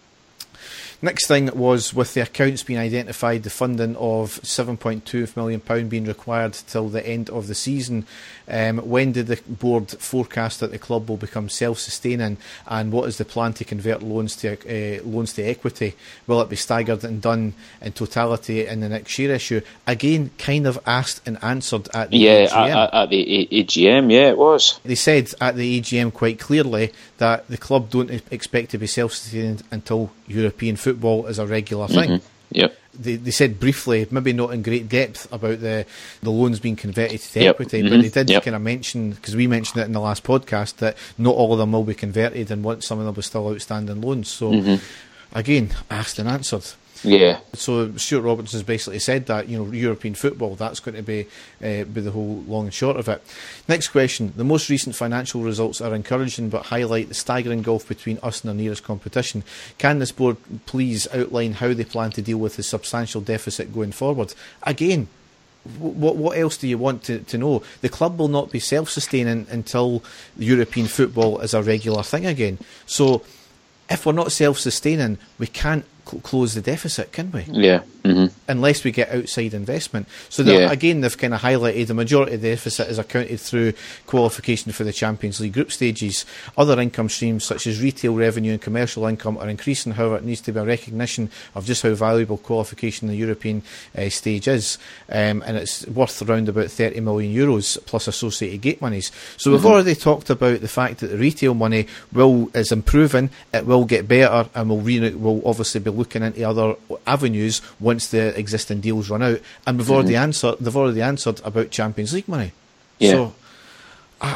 Next thing was, with the accounts being identified, the funding of seven point two million pounds being required till the end of the season. Um, when did the board forecast that the club will become self-sustaining, and what is the plan to convert loans to uh, loans to equity? Will it be staggered and done in totality in the next share issue? Again, kind of asked and answered at the yeah, A G M. At, at the A G M, yeah, it was. They said at the A G M quite clearly that the club don't expect to be self-sustaining until European football is a regular thing. Mm-hmm. Yep. They, they said briefly, maybe not in great depth, about the, the loans being converted to Yep. equity, Mm-hmm. but they did Yep. kind of mention, because we mentioned it in the last podcast, that not all of them will be converted and want some of them will still outstanding loans. So, Mm-hmm. again, asked and answered. Yeah. So Stuart Robinson's basically said that, you know, European football, that's going to be uh, be the whole long and short of it. Next question. The most recent financial results are encouraging but highlight the staggering gulf between us and our nearest competition. Can this board please outline how they plan to deal with the substantial deficit going forward? Again, what what else do you want to, to know? The club will not be self-sustaining until European football is a regular thing again. So if we're not self-sustaining, we can't cl- close the deficit, can we? Yeah. Mm-hmm. Unless we get outside investment. So that, Yeah. again, they've kind of highlighted the majority of the deficit is accounted through qualification for the Champions League group stages. Other income streams such as retail revenue and commercial income are increasing. However, it needs to be a recognition of just how valuable qualification the European uh, stage is, um, and it's worth around about thirty million euros plus associated gate monies. So we've Mm-hmm. already talked about the fact that the retail money will is improving, it will get better, and we'll, re- we'll obviously be looking into other avenues once the existing deals run out, and we've already Mm-hmm. answered. They've already answered about Champions League money. Yeah. So uh,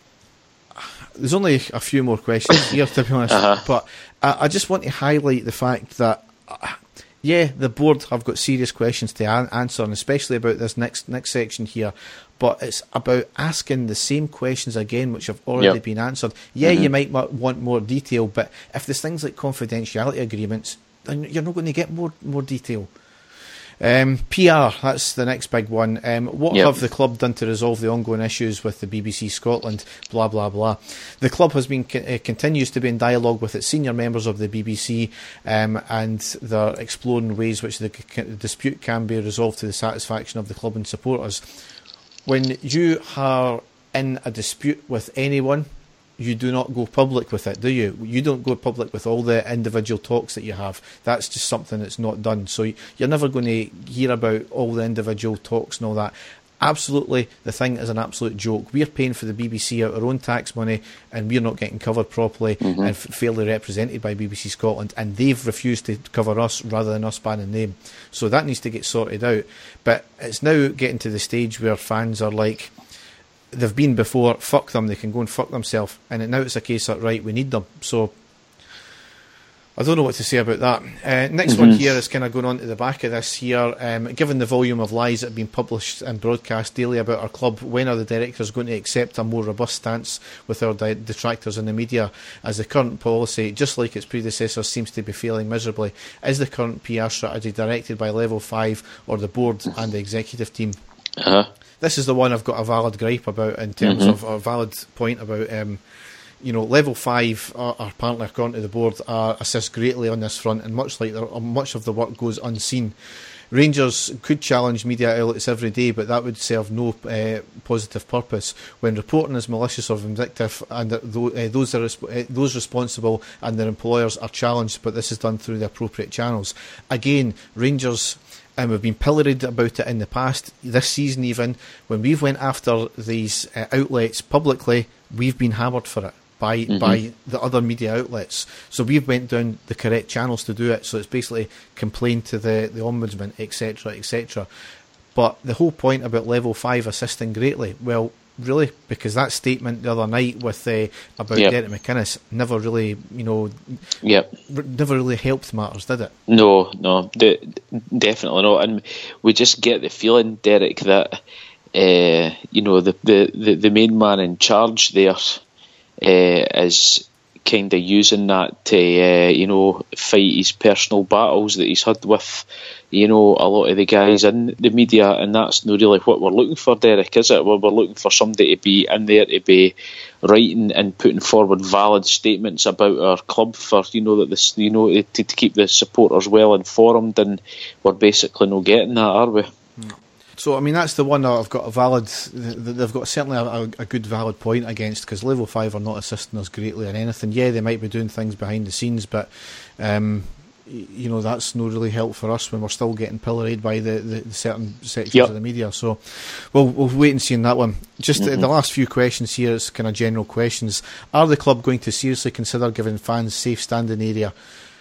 there's only a few more questions here, to be honest. Uh-huh. But I, I just want to highlight the fact that, uh, yeah, the board have got serious questions to an- answer, and especially about this next next section here. But it's about asking the same questions again, which have already Yep. been answered. Yeah, Mm-hmm. you might wa- want more detail, but if there's things like confidentiality agreements, then you're not going to get more more detail. Um, P R, that's the next big one. Um, what Yep. have the club done to resolve the ongoing issues with the B B C Scotland? Blah, blah, blah. The club has been uh, continues to be in dialogue with its senior members of the B B C, um, and they're exploring ways which the c- dispute can be resolved to the satisfaction of the club and supporters. When you are in a dispute with anyone, you do not go public with it, do you? You don't go public with all the individual talks that you have. That's just something that's not done. So you're never going to hear about all the individual talks and all that. Absolutely, the thing is an absolute joke. We're paying for the B B C out our own tax money, and we're not getting covered properly Mm-hmm. and f- fairly represented by B B C Scotland, and they've refused to cover us rather than us banning them. So that needs to get sorted out. But it's now getting to the stage where fans are like, they've been before, fuck them, they can go and fuck themselves, and now it's a case of, right, we need them. So I don't know what to say about that. Uh, next Mm-hmm. one here is kind of going on to the back of this here. Um, given the volume of lies that have been published and broadcast daily about our club, when are the directors going to accept a more robust stance with our di- detractors in the media, as the current policy, just like its predecessors, seems to be failing miserably? Is the current P R strategy directed by Level five or the board and the executive team? Uh-huh. This is the one I've got a valid gripe about, in terms Mhm. of a valid point about, um, you know, Level Five are, are apparently, according to the board, are assist greatly on this front, and much like their, much of the work goes unseen. Rangers could challenge media outlets every day, but that would serve no uh, positive purpose when reporting is malicious or vindictive, and that tho- uh, those are resp- uh, those responsible and their employers are challenged. But this is done through the appropriate channels. Again, Rangers. And we've been pilloried about it in the past. This season, even when we've went after these uh, outlets publicly, we've been hammered for it by Mm-hmm. by the other media outlets. So we've went down the correct channels to do it. So it's basically complained to the the ombudsman, et cetera, et cetera. But the whole point about Level Five assisting greatly, well, really, because that statement the other night with uh, about Yep. Derek McInnes never really, you know, Yep. r- never really helped matters, did it? No, no, de- definitely not. And we just get the feeling, Derek, that uh, you know the, the, the, the main man in charge there uh, is kind of using that to, uh, you know, fight his personal battles that he's had with, you know, a lot of the guys in the media, and that's not really what we're looking for, Derek, is it? We're, we're looking for somebody to be in there, to be writing and putting forward valid statements about our club for, you know, that this, you know, to, to keep the supporters well informed, and we're basically not getting that, are we? So, I mean, that's the one that I've got a valid, they've got certainly a, a good valid point against, because Level five are not assisting us greatly in anything. Yeah, they might be doing things behind the scenes, but, um, you know, that's no really help for us when we're still getting pilloried by the, the, the certain sections yep. of the media. So, we'll, we'll wait and see on that one. Just mm-hmm. the last few questions here is kind of general questions. Are the club going to seriously consider giving fans safe standing area?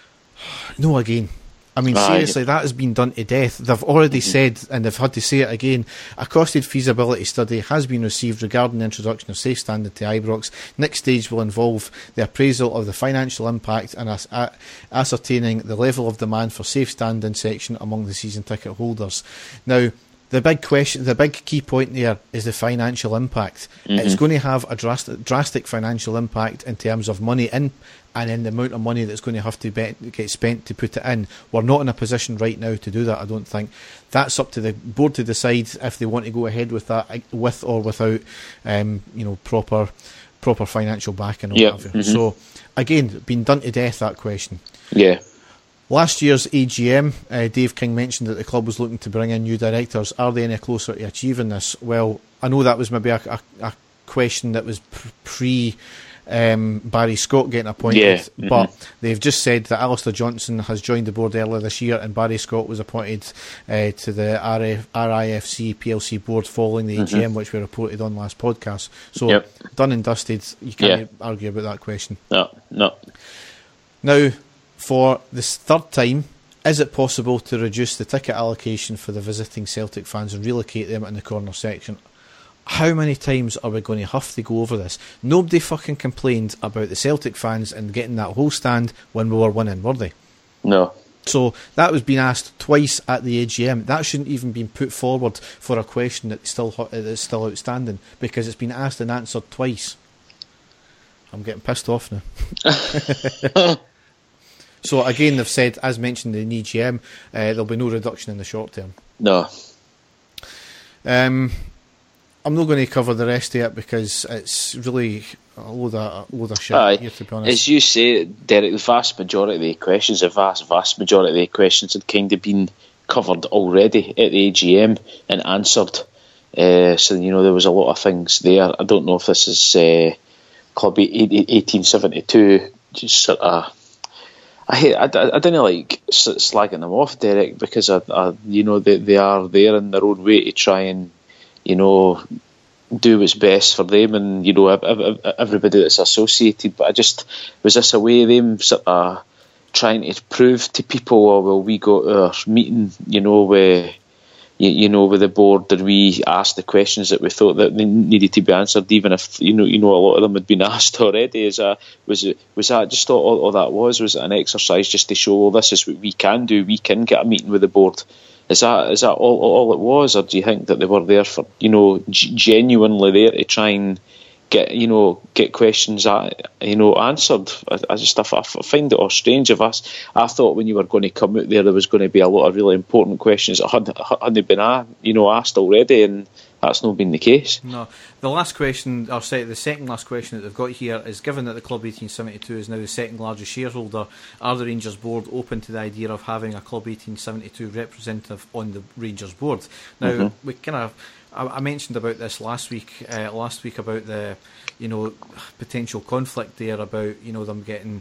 No, again. I mean, seriously, that has been done to death. They've already mm-hmm. said, and they've had to say it again, a costed feasibility study has been received regarding the introduction of safe standing to Ibrox. Next stage will involve the appraisal of the financial impact and as- a- ascertaining the level of demand for safe standing section among the season ticket holders. Now, the big question, the big key point there is the financial impact. Mm-hmm. It's going to have a drastic, drastic financial impact in terms of money in and in the amount of money that's going to have to be, get spent to put it in. We're not in a position right now to do that, I don't think. That's up to the board to decide if they want to go ahead with that, with or without, um, you know, proper proper financial backing or yep. whatever. Mm-hmm. So, again, been done to death, that question. Yeah. Last year's A G M, uh, Dave King mentioned that the club was looking to bring in new directors. Are they any closer to achieving this? Well, I know that was maybe a, a, a question that was pre... Um, Barry Scott getting appointed, yeah. mm-hmm. but they've just said that Alistair Johnson has joined the board earlier this year, and Barry Scott was appointed uh, to the R I F C P L C board following the mm-hmm. A G M, which we reported on last podcast. So yep. done and dusted. You can't yeah. argue about that question. No, no. Now, for this third time, is it possible to reduce the ticket allocation for the visiting Celtic fans and relocate them in the corner section? How many times are we going to have to go over this? Nobody fucking complained about the Celtic fans and getting that whole stand when we were winning, were they? No. So that was being asked twice at the A G M. That shouldn't even been put forward for a question that still is still outstanding, because it's been asked and answered twice. I'm getting pissed off now. So again, they've said, as mentioned in the A G M, uh, there'll be no reduction in the short term. No. Um. I'm not going to cover the rest of it because it's really a load of, a load of shit Aye. here, to be honest. As you say, Derek, the vast majority of the questions, the vast, vast majority of the questions had kind of been covered already at the A G M and answered. Uh, so, you know, there was a lot of things there. I don't know if this is uh, Club eighteen seventy-two, just sort of... I hate, I, I, I didn't like slagging them off, Derek, because, I, I, you know, they, they are there in their own way to try and, you know, do what's best for them and, you know, everybody that's associated. But I just, was this a way of them sort of trying to prove to people, oh, well, we got our meeting, you know, where, you, you know, with the board, did we ask the questions that we thought that they needed to be answered, even if, you know, you know, a lot of them had been asked already? Is that, was it, was that just all, all that was? Was it an exercise just to show, well, this is what we can do, we can get a meeting with the board? Is that is that all, all it was, or do you think that they were there for, you know, g- genuinely there to try and get, you know, get questions at, you know, answered? I, I just I, I find it all strange. Of us, I thought when you were going to come out there, there was going to be a lot of really important questions that hadn't, hadn't been, a, you know, asked already, and that's not been the case. No. The last question, or say the second last question that they've got here is, given that the Club eighteen seventy-two is now the second largest shareholder, are the Rangers board open to the idea of having a Club eighteen seventy-two representative on the Rangers board? Now, mm-hmm. we kind of, I, I mentioned about this last week, uh, last week about the, you know, potential conflict there about, you know, them getting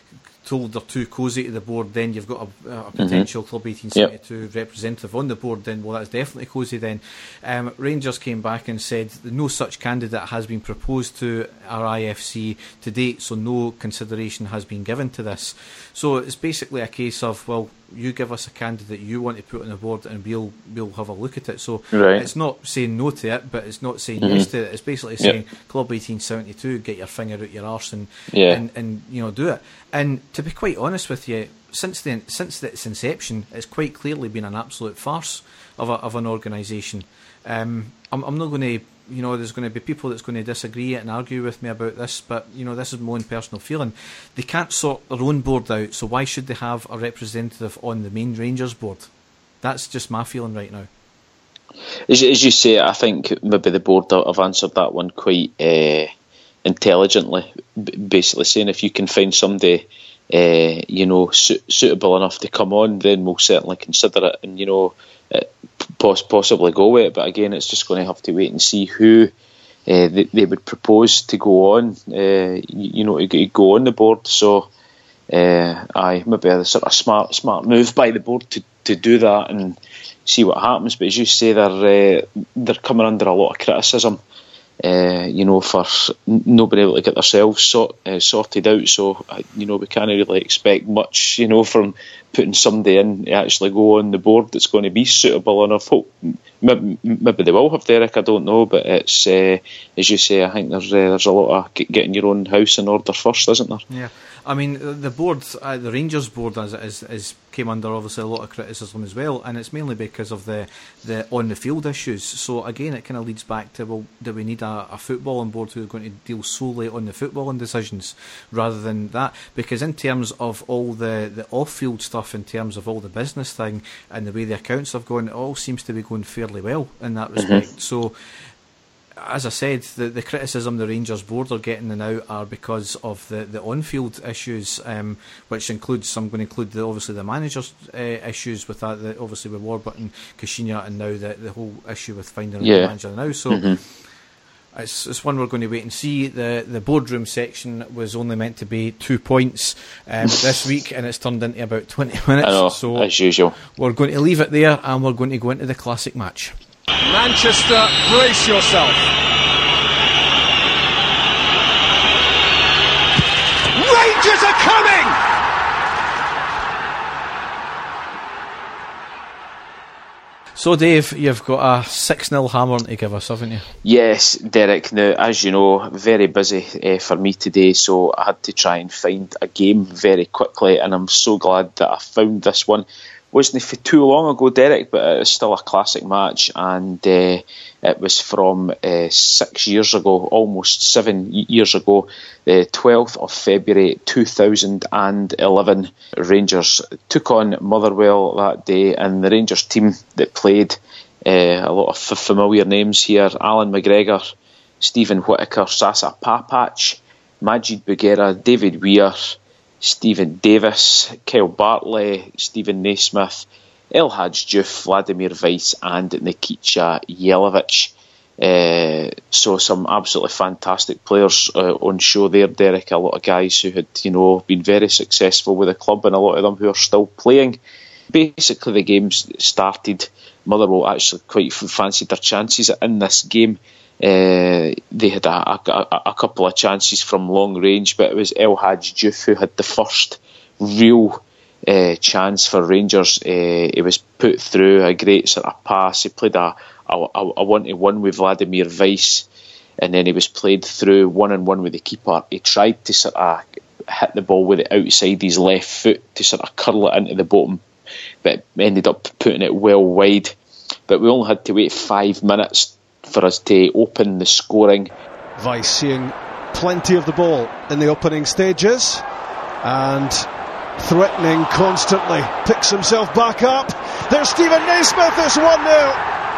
told they're too cosy to the board, then you've got a, a potential mm-hmm. Club eighteen seventy-two yep. representative on the board, then, well, that's definitely cosy then. Um, Rangers came back and said that no such candidate has been proposed to our I F C to date, so no consideration has been given to this. So it's basically a case of, well, you give us a candidate you want to put on the board and we'll we'll have a look at it. So right. it's not saying no to it, but it's not saying mm-hmm. yes to it. It's basically saying, yep. Club eighteen seventy-two, get your finger out your arse and, yeah. and, and you know, do it. And to be quite honest with you, since the since its inception, it's quite clearly been an absolute farce of a, of an organisation. Um, I'm, I'm not going to you know, there's going to be people that's going to disagree and argue with me about this, but, you know, this is my own personal feeling. They can't sort their own board out, so why should they have a representative on the main Rangers board? That's just my feeling right now. As, as you say, I think maybe the board have answered that one quite uh, intelligently, basically saying if you can find somebody uh, you know, su- suitable enough to come on, then we'll certainly consider it and, you know, uh, poss- possibly go with it. But again, it's just going to have to wait and see who uh, they, they would propose to go on, uh, you, you know, to, to go on the board. So, uh, aye, maybe a sort of smart smart move by the board to, to do that and see what happens. But as you say, they're uh, they're coming under a lot of criticism, uh, you know, for not being able to get themselves sort, uh, sorted out. So, you know, we can't really expect much, you know, from putting somebody in to actually go on the board that's going to be suitable enough. Hope maybe, maybe they will have Derek, I don't know, but it's uh, as you say, I think there's uh, there's a lot of getting your own house in order first, isn't there? Yeah. I mean, the board, uh, the Rangers board, as it is, is came under obviously a lot of criticism as well, and it's mainly because of the, the on the field issues. So again, it kind of leads back to, well, do we need a, a footballing board who are going to deal solely on the footballing decisions rather than that? Because in terms of all the, the off-field stuff, in terms of all the business thing and the way the accounts have gone, it all seems to be going fairly well in that respect. Mm-hmm. So, as I said, the, the criticism the Rangers board are getting now are because of the, the on-field issues, um, which includes, I'm going to include the, obviously the manager's uh, issues with that, the, obviously with Warburton, Caixinha, and now the, the whole issue with finding yeah. a manager now. So mm-hmm. it's, it's one we're going to wait and see. The the boardroom section was only meant to be two points um, this week, and it's turned into about twenty minutes. I know, so as usual. We're going to leave it there, and we're going to go into the classic match. Manchester, brace yourself. Rangers are coming! So, Dave, you've got a six nil hammer to give us, haven't you? Yes, Derek. Now, as you know, very busy uh, for me today, so I had to try and find a game very quickly, and I'm so glad that I found this one. Wasn't for too long ago, Derek, but it's still a classic match, and uh, it was from uh, six years ago, almost seven years ago, the twelfth of February two thousand eleven. Rangers took on Motherwell that day, and the Rangers team that played, uh, a lot of f- familiar names here: Alan McGregor, Stephen Whittaker, Sasa Papac, Majid Bugera, David Weir, Stephen Davis, Kyle Bartley, Stephen Naismith, El Hadj Diouf, Vladimir Weiss, and Nikita Jelavic. Uh, so some absolutely fantastic players uh, on show there, Derek. A lot of guys who had, you know, been very successful with the club, and a lot of them who are still playing. Basically, the game started. Motherwell actually quite fancied their chances in this game. Uh, they had a, a, a couple of chances from long range, but it was El Hadj Diouf who had the first real uh, chance for Rangers. Uh, he was put through a great sort of pass. He played a, a, a one-to-one with Vladimir Weiss, and then he was played through one-on-one with the keeper. He tried to sort of hit the ball with it outside his left foot to sort of curl it into the bottom, but ended up putting it well wide. But we only had to wait five minutes for us to open the scoring. Weiss seeing plenty of the ball in the opening stages and threatening constantly, picks himself back up. There's Stephen Naismith, it's one nil.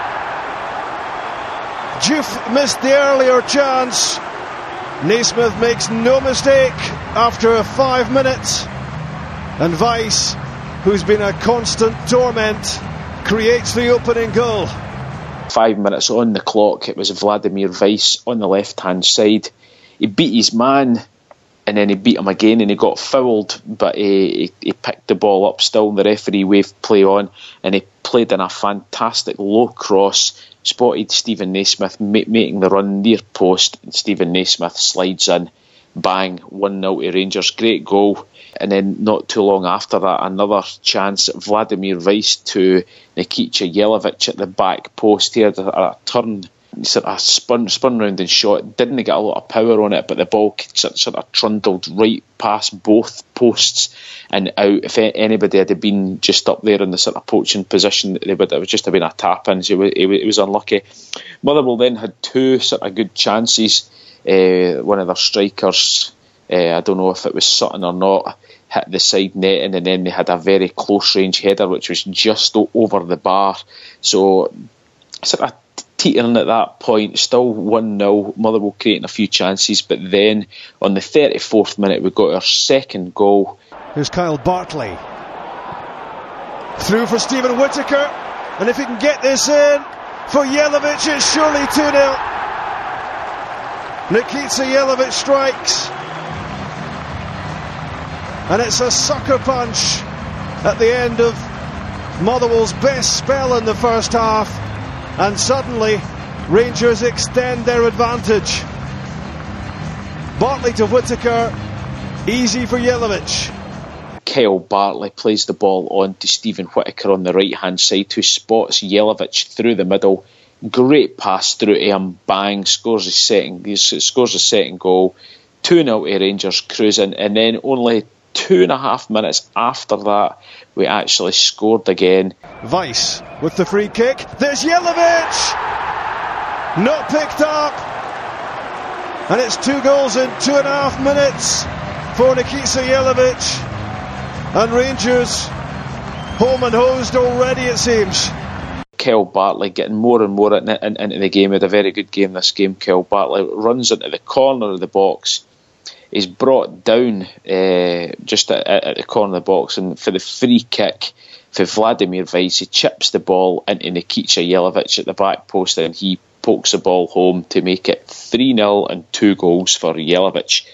Diouf missed the earlier chance. Naismith makes no mistake after five minutes, and Weiss, who's been a constant torment, creates the opening goal. Five minutes on the clock, it was Vladimir Weiss on the left-hand side. He beat his man, and then he beat him again, and he got fouled, but he, he, he picked the ball up still. The referee waved play on, and he played in a fantastic low cross, spotted Stephen Naismith ma- making the run near post, and Stephen Naismith slides in, bang, one nil to Rangers. Great goal. And then not too long after that, another chance, Vladimir Weiss to Nikita Jelavic at the back post. He had a, a turn sort of spun spun round and shot. Didn't get a lot of power on it, but the ball sort, sort of trundled right past both posts and out. If anybody had been just up there in the sort of poaching position, they would it would just have been a tap in. So it, it, it was unlucky. Motherwell then had two sort of good chances. Uh, one of their strikers, uh, I don't know if it was Sutton or not, hit the side netting, and then they had a very close range header which was just over the bar. So sort of teetering at that point, still one nil, Motherwell creating a few chances, but then on the thirty-fourth minute we got our second goal. Here's Kyle Bartley through for Stephen Whittaker, and if he can get this in for Jelavic, it's surely two nil. Nikita Jelavic strikes, and it's a sucker punch at the end of Motherwell's best spell in the first half, and suddenly Rangers extend their advantage. Bartley to Whittaker, easy for Jelavic. Kyle Bartley plays the ball on to Stephen Whittaker on the right hand side, who spots Jelavic through the middle. Great pass through to him, bang, scores his second, scores his second goal. two nil to Rangers cruising, and then only two and a half minutes after that we actually scored again. Weiss with the free kick. There's Jelavic, not picked up, and it's two goals in two and a half minutes for Nikita Jelavic, and Rangers home and hosed already, it seems. Kyle Bartley getting more and more into, in, into the game. He had a very good game this game. Kyle Bartley runs into the corner of the box. He's brought down uh, just at, at the corner of the box, and for the free kick for Vladimir Weiss, he chips the ball into Nikita Jelavic at the back post, and he pokes the ball home to make it three nil and two goals for Jelavic.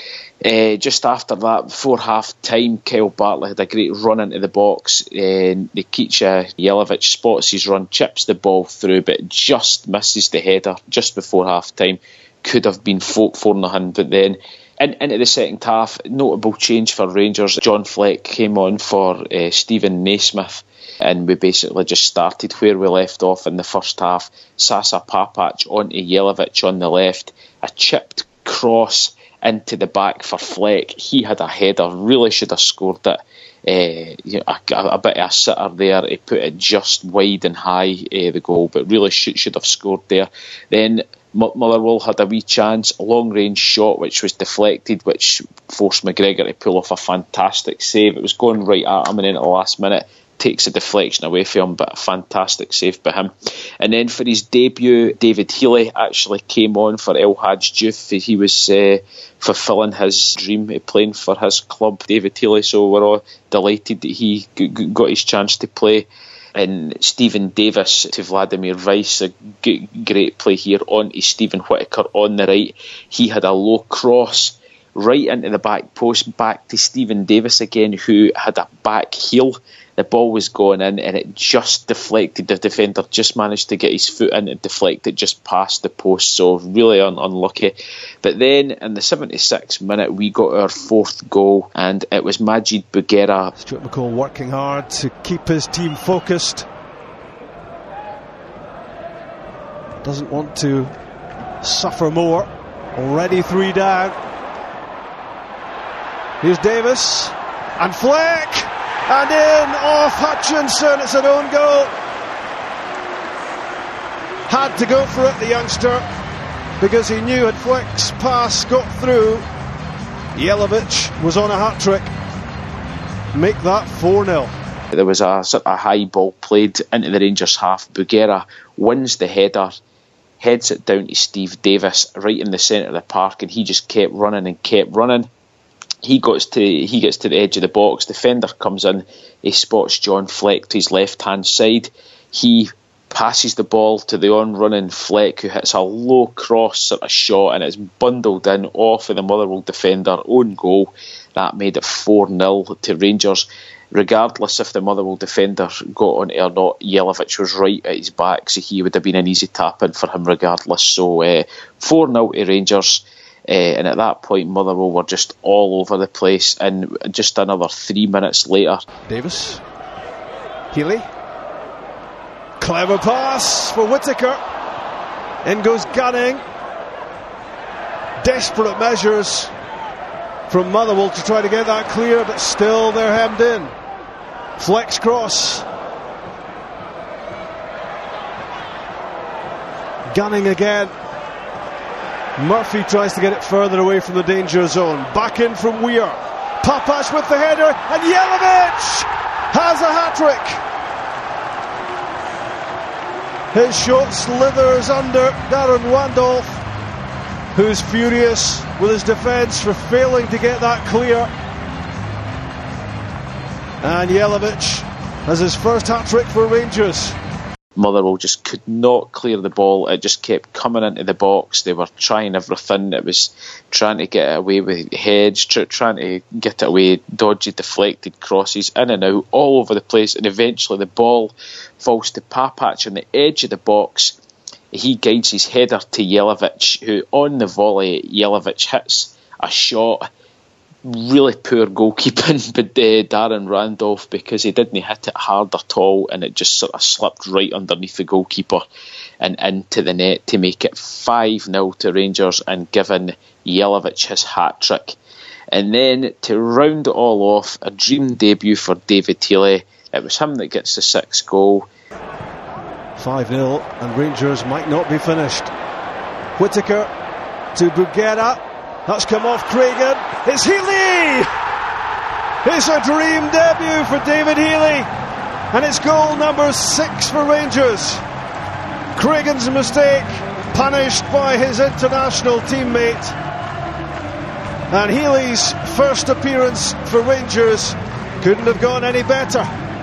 Uh, just after that, before half time, Kyle Bartley had a great run into the box. Uh, Nikita Jelavic spots his run, chips the ball through, but just misses the header just before half time. Could have been four nothing, but then in, into the second half, notable change for Rangers. John Fleck came on for uh, Stephen Naismith, and we basically just started where we left off in the first half. Sasa Papac onto Jelavic on the left, a chipped cross into the back for Fleck. He had a header, really should have scored it. Uh, you know, a, a bit of a sitter there. He put it just wide and high, uh, the goal, but really should, should have scored there. Then Motherwell had a wee chance, a long range shot which was deflected, which forced McGregor to pull off a fantastic save. It was going right at him, and then at the last minute takes a deflection away from him, but a fantastic save by him. And then for his debut, David Healy actually came on for El Hadj Diouf. He was uh, fulfilling his dream of playing for his club, David Healy, so we're all delighted that he g- g- got his chance to play. And Stephen Davis to Vladimir Weiss, a g- great play here on to Stephen Whittaker on the right. He had a low cross right into the back post, back to Stephen Davis again, who had a back heel. The ball was going in and it just deflected. The defender just managed to get his foot in and deflect it just past the post, so really un- unlucky. But then in the seventy-sixth minute we got our fourth goal, and it was Majid Bouguera. Stuart McCall working hard to keep his team focused. Doesn't want to suffer more. Already three down. Here's Davis and Fleck. And in off Hutchinson, it's an own goal. Had to go for it, the youngster, because he knew had Fleck's pass got through, Jelavic was on a hat-trick. Make that four nil. There was a sort of high ball played into the Rangers half. Bouguera wins the header, heads it down to Steve Davis right in the centre of the park, and he just kept running and kept running. He gets to he gets to the edge of the box. Defender comes in. He spots John Fleck to his left hand side. He passes the ball to the on-running Fleck, who hits a low cross sort of shot, and it's bundled in off of the Motherwell defender. Own goal. That made it four nil to Rangers. Regardless if the Motherwell defender got on it or not, Jelavic was right at his back, so he would have been an easy tap-in for him regardless. So uh, four nil to Rangers. Uh, and at that point Motherwell were just all over the place, and just another three minutes later, Davis, Healy, clever pass for Whittaker, In goes Gunning. Desperate measures from Motherwell to try to get that clear, but still they're hemmed in. Flex cross. Gunning again. Murphy tries to get it further away from the danger zone. Back in from Weir. Papash with the header, and Jelavic has a hat-trick. His shot slithers under Darren Randolph, who's furious with his defence for failing to get that clear. And Jelavic has his first hat-trick for Rangers. Motherwell just could not clear the ball. It just kept coming into the box. They were trying everything. It was trying to get it away with Hedge, tr- trying to get it away, dodgy, deflected crosses, in and out, all over the place. And eventually the ball falls to Papac on the edge of the box. He guides his header to Jelavic, who on the volley, Jelavic hits a shot. Really poor goalkeeping by uh, Darren Randolph, because he didn't hit it hard at all, and it just sort of slipped right underneath the goalkeeper and into the net to make it five nil to Rangers and giving Jelavic his hat-trick. And then to round it all off, a dream debut for David Healy. It was him that gets the sixth goal. five nil, and Rangers might not be finished. Whittaker to Bougherra. That's come off Craigan. It's Healy! It's a dream debut for David Healy, and it's goal number six for Rangers. Craigan's mistake punished by his international teammate, and Healy's first appearance for Rangers couldn't have gone any better.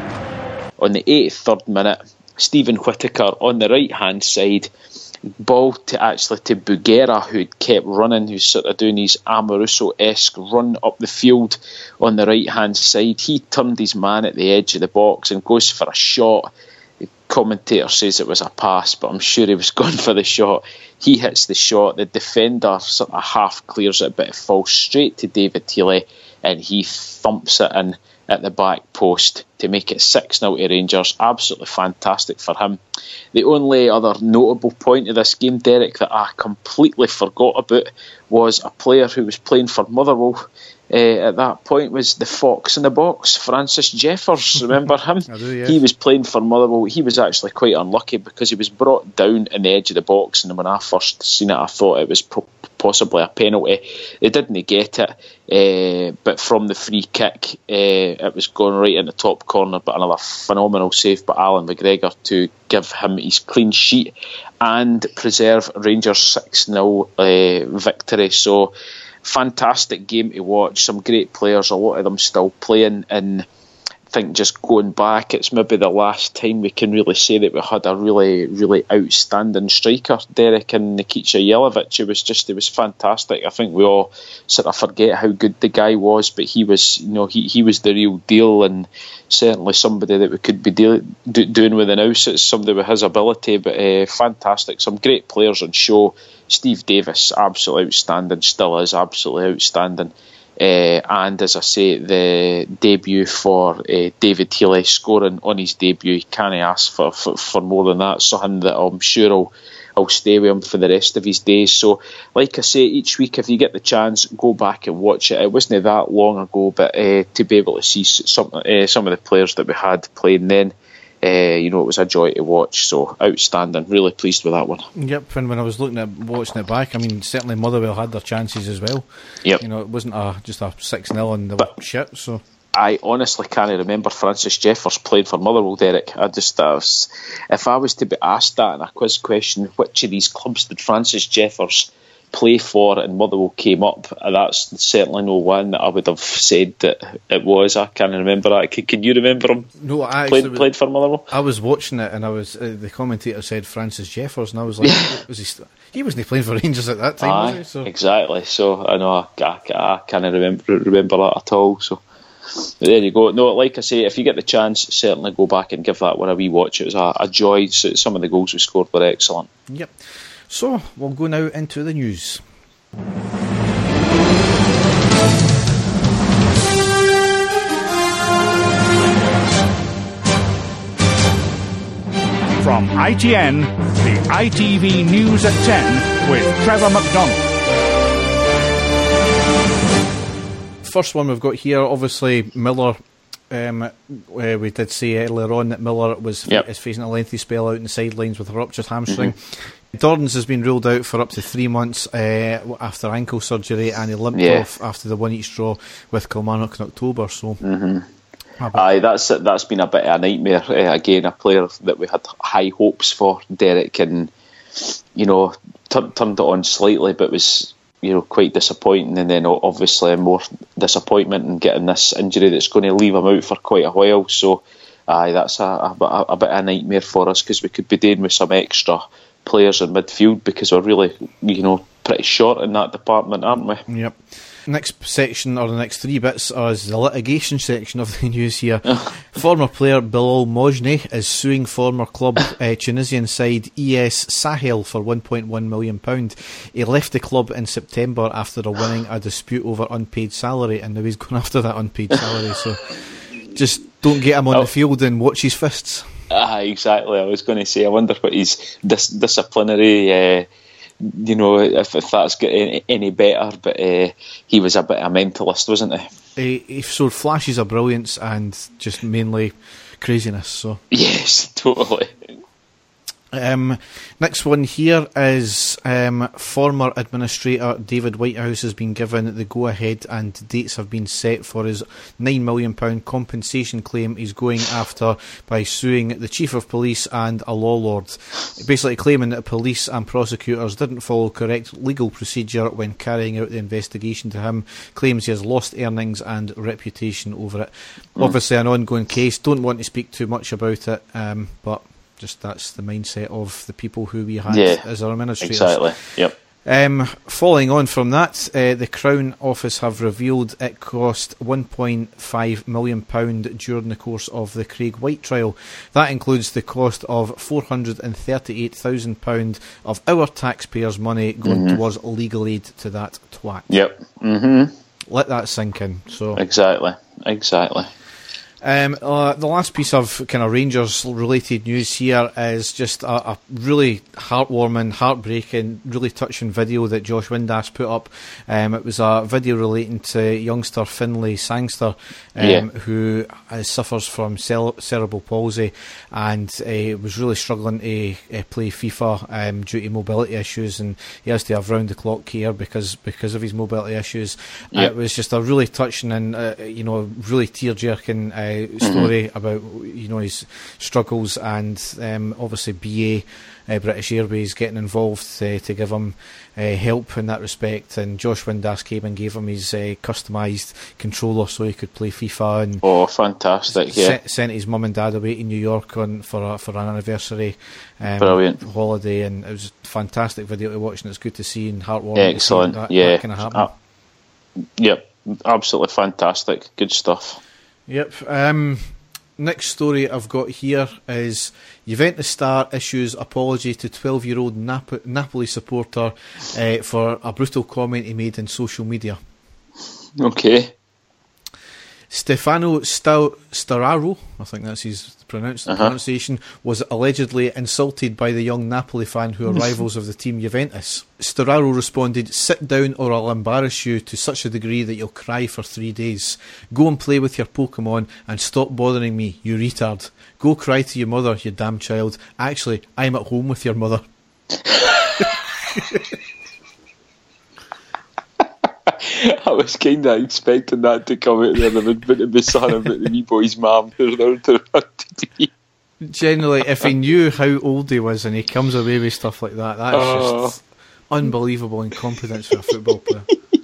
On the eighty-third minute, Stephen Whittaker on the right hand side, ball to actually to Bougherra, who'd kept running, who's sort of doing his Amoruso-esque run up the field on the right hand side. He turned his man at the edge of the box and goes for a shot. The commentator says it was a pass, but I'm sure he was going for the shot. He hits the shot, the defender sort of half clears it, but it falls straight to David Healy, and he thumps it in at the back post to make it six nil to Rangers. Absolutely fantastic for him. The only other notable point of this game, Derek, that I completely forgot about was a player who was playing for Motherwell uh, at that point was the fox in the box, Francis Jeffers. Remember him? I do, yes. He was playing for Motherwell. He was actually quite unlucky because he was brought down in the edge of the box, and when I first seen it I thought it was pro- possibly a penalty. They didn't get it, uh, but from the free kick uh, it was going right in the top corner, but another phenomenal save by Alan McGregor to give him his clean sheet and preserve Rangers six nil uh, victory. So fantastic game to watch, some great players, a lot of them still playing, and I think just going back, it's maybe the last time we can really say that we had a really, really outstanding striker, Derek, and Nikica Jelavic. It was just, it was fantastic. I think we all sort of forget how good the guy was, but he was, you know, he, he was the real deal, and certainly somebody that we could be deal, do, doing with an house. It's somebody with his ability, but uh, fantastic. Some great players on show. Steve Davis, absolutely outstanding, still is absolutely outstanding. Uh, and as I say, the debut for uh, David Healy, scoring on his debut, he can't ask for, for, for more than that. Something that I'm sure will I'll stay with him for the rest of his days. So, like I say, each week if you get the chance, go back and watch it. It wasn't that long ago, but uh, to be able to see some uh, some of the players that we had playing then, Uh, you know, it was a joy to watch. So outstanding, really pleased with that one. Yep, and when I was looking at watching it back, I mean, certainly Motherwell had their chances as well. Yep. You know, it wasn't a just a six nil and they were shit. So I honestly can't remember Francis Jeffers playing for Motherwell, Derek. I just, uh, if I was to be asked that in a quiz question, which of these clubs did Francis Jeffers play for and Motherwell came up, that's certainly no one that I would have said that it was. I can't remember that. Can, can you remember him? No, I played, was, played for Motherwell. I was watching it, and I was uh, the commentator said Francis Jeffers, and I was like, was he? St- he wasn't playing for Rangers at that time, Aye, was he? So. Exactly. So I know I, I, I can't remember remember that at all. So but there you go. No, like I say, if you get the chance, certainly go back and give that one a wee watch. It was a, a joy. Some of the goals we scored were excellent. Yep. So, we'll go now into the news. From From I T N, the I T V News at ten with Trevor McDonald. First one we've got here, obviously Miller. Um, uh, we did say earlier on that Miller was yep. is facing a lengthy spell out in the sidelines with a ruptured hamstring. Mm-hmm. Dorrans has been ruled out for up to three months uh, after ankle surgery, and he limped yeah. off after the one each draw with Kilmarnock in October. So, mm-hmm. Aye, that's that's been a bit of a nightmare. Uh, again, a player that we had high hopes for, Derek, and you know t- turned it on slightly, but was you know quite disappointing. And then obviously more disappointment in getting this injury that's going to leave him out for quite a while. So, aye, that's a, a, a bit of a nightmare for us, because we could be doing with some extra players in midfield, because we're really, you know, pretty short in that department, aren't we? Yep. Next section, or the next three bits, is the litigation section of the news here. Former player Bilal Mojni is suing former club uh, Tunisian side E S Sahel for one point one million pounds. He left the club in September after winning a dispute over unpaid salary, and now he's going after that unpaid salary. So just don't get him on oh. the field and watch his fists. Ah, exactly. I was going to say, I wonder what his dis- disciplinary, uh, you know, if, if that's getting any better. But uh, he was a bit of a mentalist, wasn't he? He, he showed flashes of brilliance and just mainly craziness. So yes, totally. Um, next one here is um, former administrator David Whitehouse has been given the go-ahead, and dates have been set for his nine million pounds compensation claim he's going after by suing the Chief of Police and a law lord, basically claiming that police and prosecutors didn't follow correct legal procedure when carrying out the investigation to him. Claims he has lost earnings and reputation over it. Mm. Obviously an ongoing case, don't want to speak too much about it, um, but just that's the mindset of the people who we had yeah, as our administrators. Exactly, yep. Um, following on from that, uh, the Crown Office have revealed it cost one point five million pounds during the course of the Craig White trial. That includes the cost of four hundred thirty-eight thousand pounds of our taxpayers' money going mm-hmm. towards legal aid to that twat. Yep. Mm-hmm. Let that sink in. So Exactly, exactly. Um, uh, the last piece of kind of Rangers-related news here is just a, a really heartwarming, heartbreaking, really touching video that Josh Windass put up. Um, it was a video relating to youngster Finlay Sangster, um, yeah. who uh, suffers from cere- cerebral palsy and uh, was really struggling to uh, play FIFA um, due to mobility issues, and he has to have round-the-clock care because because of his mobility issues. Yeah. Uh, it was just a really touching and uh, you know really tear-jerking Uh, story mm-hmm. about you know his struggles, and um, obviously B A uh, British Airways getting involved uh, to give him uh, help in that respect, and Josh Windass came and gave him his uh, customised controller so he could play FIFA. And oh, fantastic! Yeah, sent, sent his mum and dad away to New York on for a, for an anniversary um, brilliant holiday, and it was a fantastic video to watch, and it's good to see and heartwarming. Excellent, to see that, yeah, that kind of happen. Uh, yep, absolutely fantastic, good stuff. Yep. Um, next story I've got here is Juventus star issues apology to twelve-year-old Nap- Napoli supporter uh, for a brutal comment he made in social media. Okay. Stefano Sta- Stararo, I think that's his pronounce- uh-huh. pronunciation, was allegedly insulted by the young Napoli fan who are rivals of the team Juventus. Stararo responded, "Sit down or I'll embarrass you to such a degree that you'll cry for three days. Go and play with your Pokemon and stop bothering me, you retard. Go cry to your mother, you damn child. Actually, I'm at home with your mother." I was kind of expecting that to come out there. There would be the son about the wee boy's mum. Generally, if he knew how old he was and he comes away with stuff like that, that's oh. just unbelievable incompetence for a football player.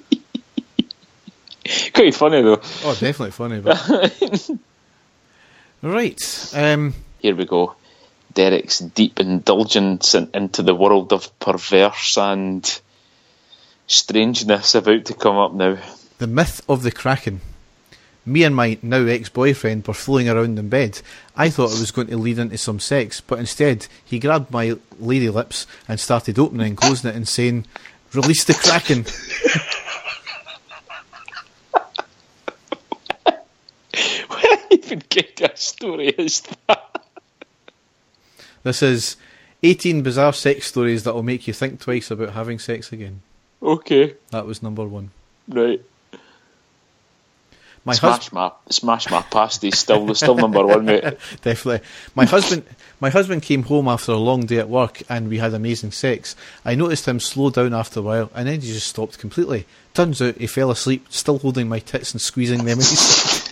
Quite funny though. Oh, definitely funny. But right, um, here we go. Derek's deep indulgence in, into the world of perverse and strangeness about to come up now. The myth of the Kraken. Me and my now ex-boyfriend were fooling around in bed. I thought it was going to lead into some sex, but instead he grabbed my lady lips and started opening and closing it and saying, "Release the Kraken." What even kind of story is that? This is eighteen bizarre sex stories that will make you think twice about having sex again. Okay. That was number one. Right. My smash hus- my smash my pasties still still number one, mate. Definitely. My husband my husband came home after a long day at work and we had amazing sex. I noticed him slow down after a while and then he just stopped completely. Turns out he fell asleep, still holding my tits and squeezing them in his sleep.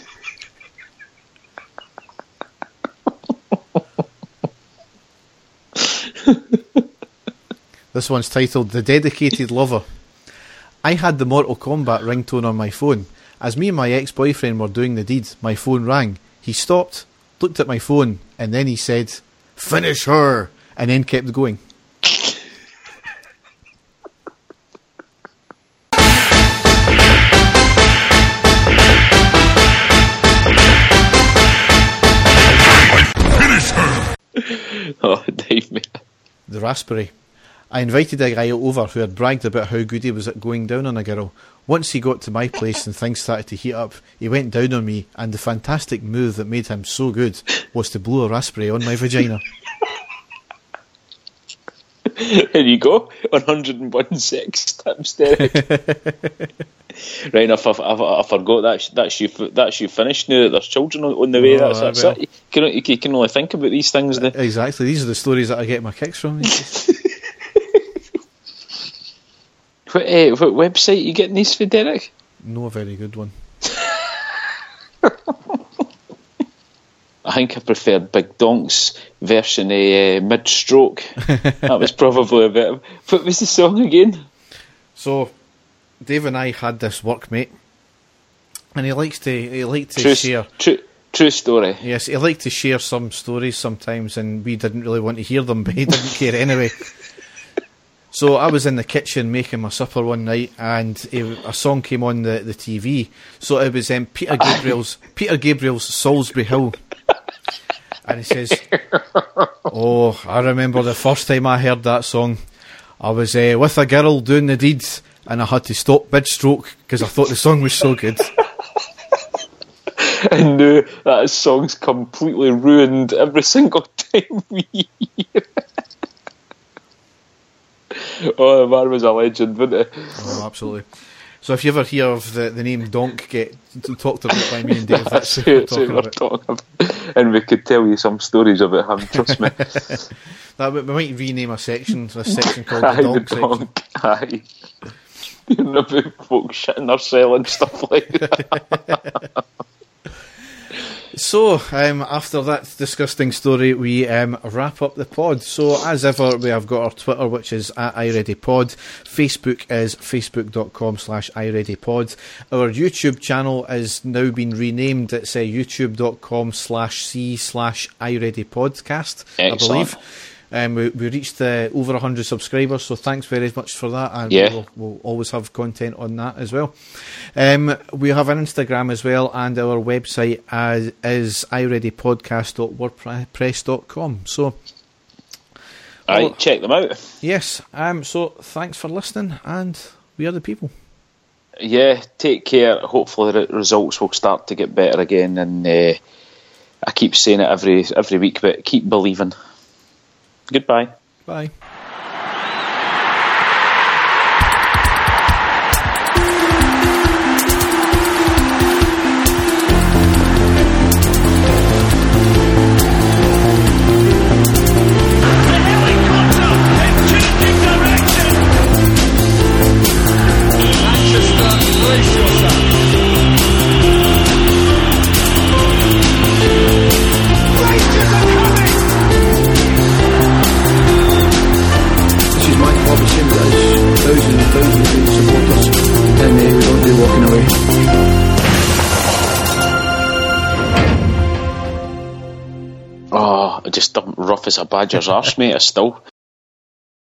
This one's titled The Dedicated Lover. I had the Mortal Kombat ringtone on my phone. As me and my ex-boyfriend were doing the deed, my phone rang. He stopped, looked at my phone, and then he said, "Finish her!" and then kept going. Finish her! Oh, Dave, mate. The Raspberry. I invited a guy over who had bragged about how good he was at going down on a girl. Once he got to my place and things started to heat up, he went down on me, and the fantastic move that made him so good was to blow a raspberry on my vagina. There you go. one hundred one sex tips, Derek. Right, if I, if I, I forgot that that's you that's you finished now that there's children on, on the way. Oh, that's that's well. it. You can, you can only think about these things now. Exactly. These are the stories that I get my kicks from. What, uh, what website are you getting these for, Derek? No, a very good one. I think I preferred Big Donk's version of uh, Mid-Stroke. That was probably a bit of... What was the song again? So, Dave and I had this workmate, and he likes to he liked to True, share... true, true story. Yes, he liked to share some stories sometimes, and we didn't really want to hear them, but he didn't care anyway. So I was in the kitchen making my supper one night, and he, a song came on the, the T V. So it was um, Peter Gabriel's Peter Gabriel's Salisbury Hill, and he says, "Oh, I remember the first time I heard that song. I was uh, with a girl doing the deeds, and I had to stop mid-stroke because I thought the song was so good." And now that song's completely ruined every single time we hear it. Oh, the man was a legend, wasn't he? Oh, absolutely. So if you ever hear of the, the name Donk get talked about by me and Dave, that's, That's who we're it, talking we're about. talking about. And we could tell you some stories about him, trust me. That, we might rename a section, a section called Aye, the Donk the section. donk, aye. Hearing about folk shitting their cell and stuff like that. So, um, after that disgusting story, we um, wrap up the pod. So, as ever, we have got our Twitter, which is at iReadyPod. Facebook is facebook.com slash iReadyPod. Our YouTube channel has now been renamed. It's uh, youtube.com slash c slash iReadyPodcast, I believe. Um, we, we reached uh, over one hundred subscribers, so thanks very much for that, and yeah. we'll, we'll always have content on that as well. Um, we have an Instagram as well, and our website as, is i ready podcast dot wordpress dot com. So, Right, well, check them out. yes, um, so thanks for listening, and we are the people. Yeah, take care. Hopefully the results will start to get better again, and uh, I keep saying it every every week, but keep believing. Goodbye. Bye. Just rough as a badger's arse, mate. I still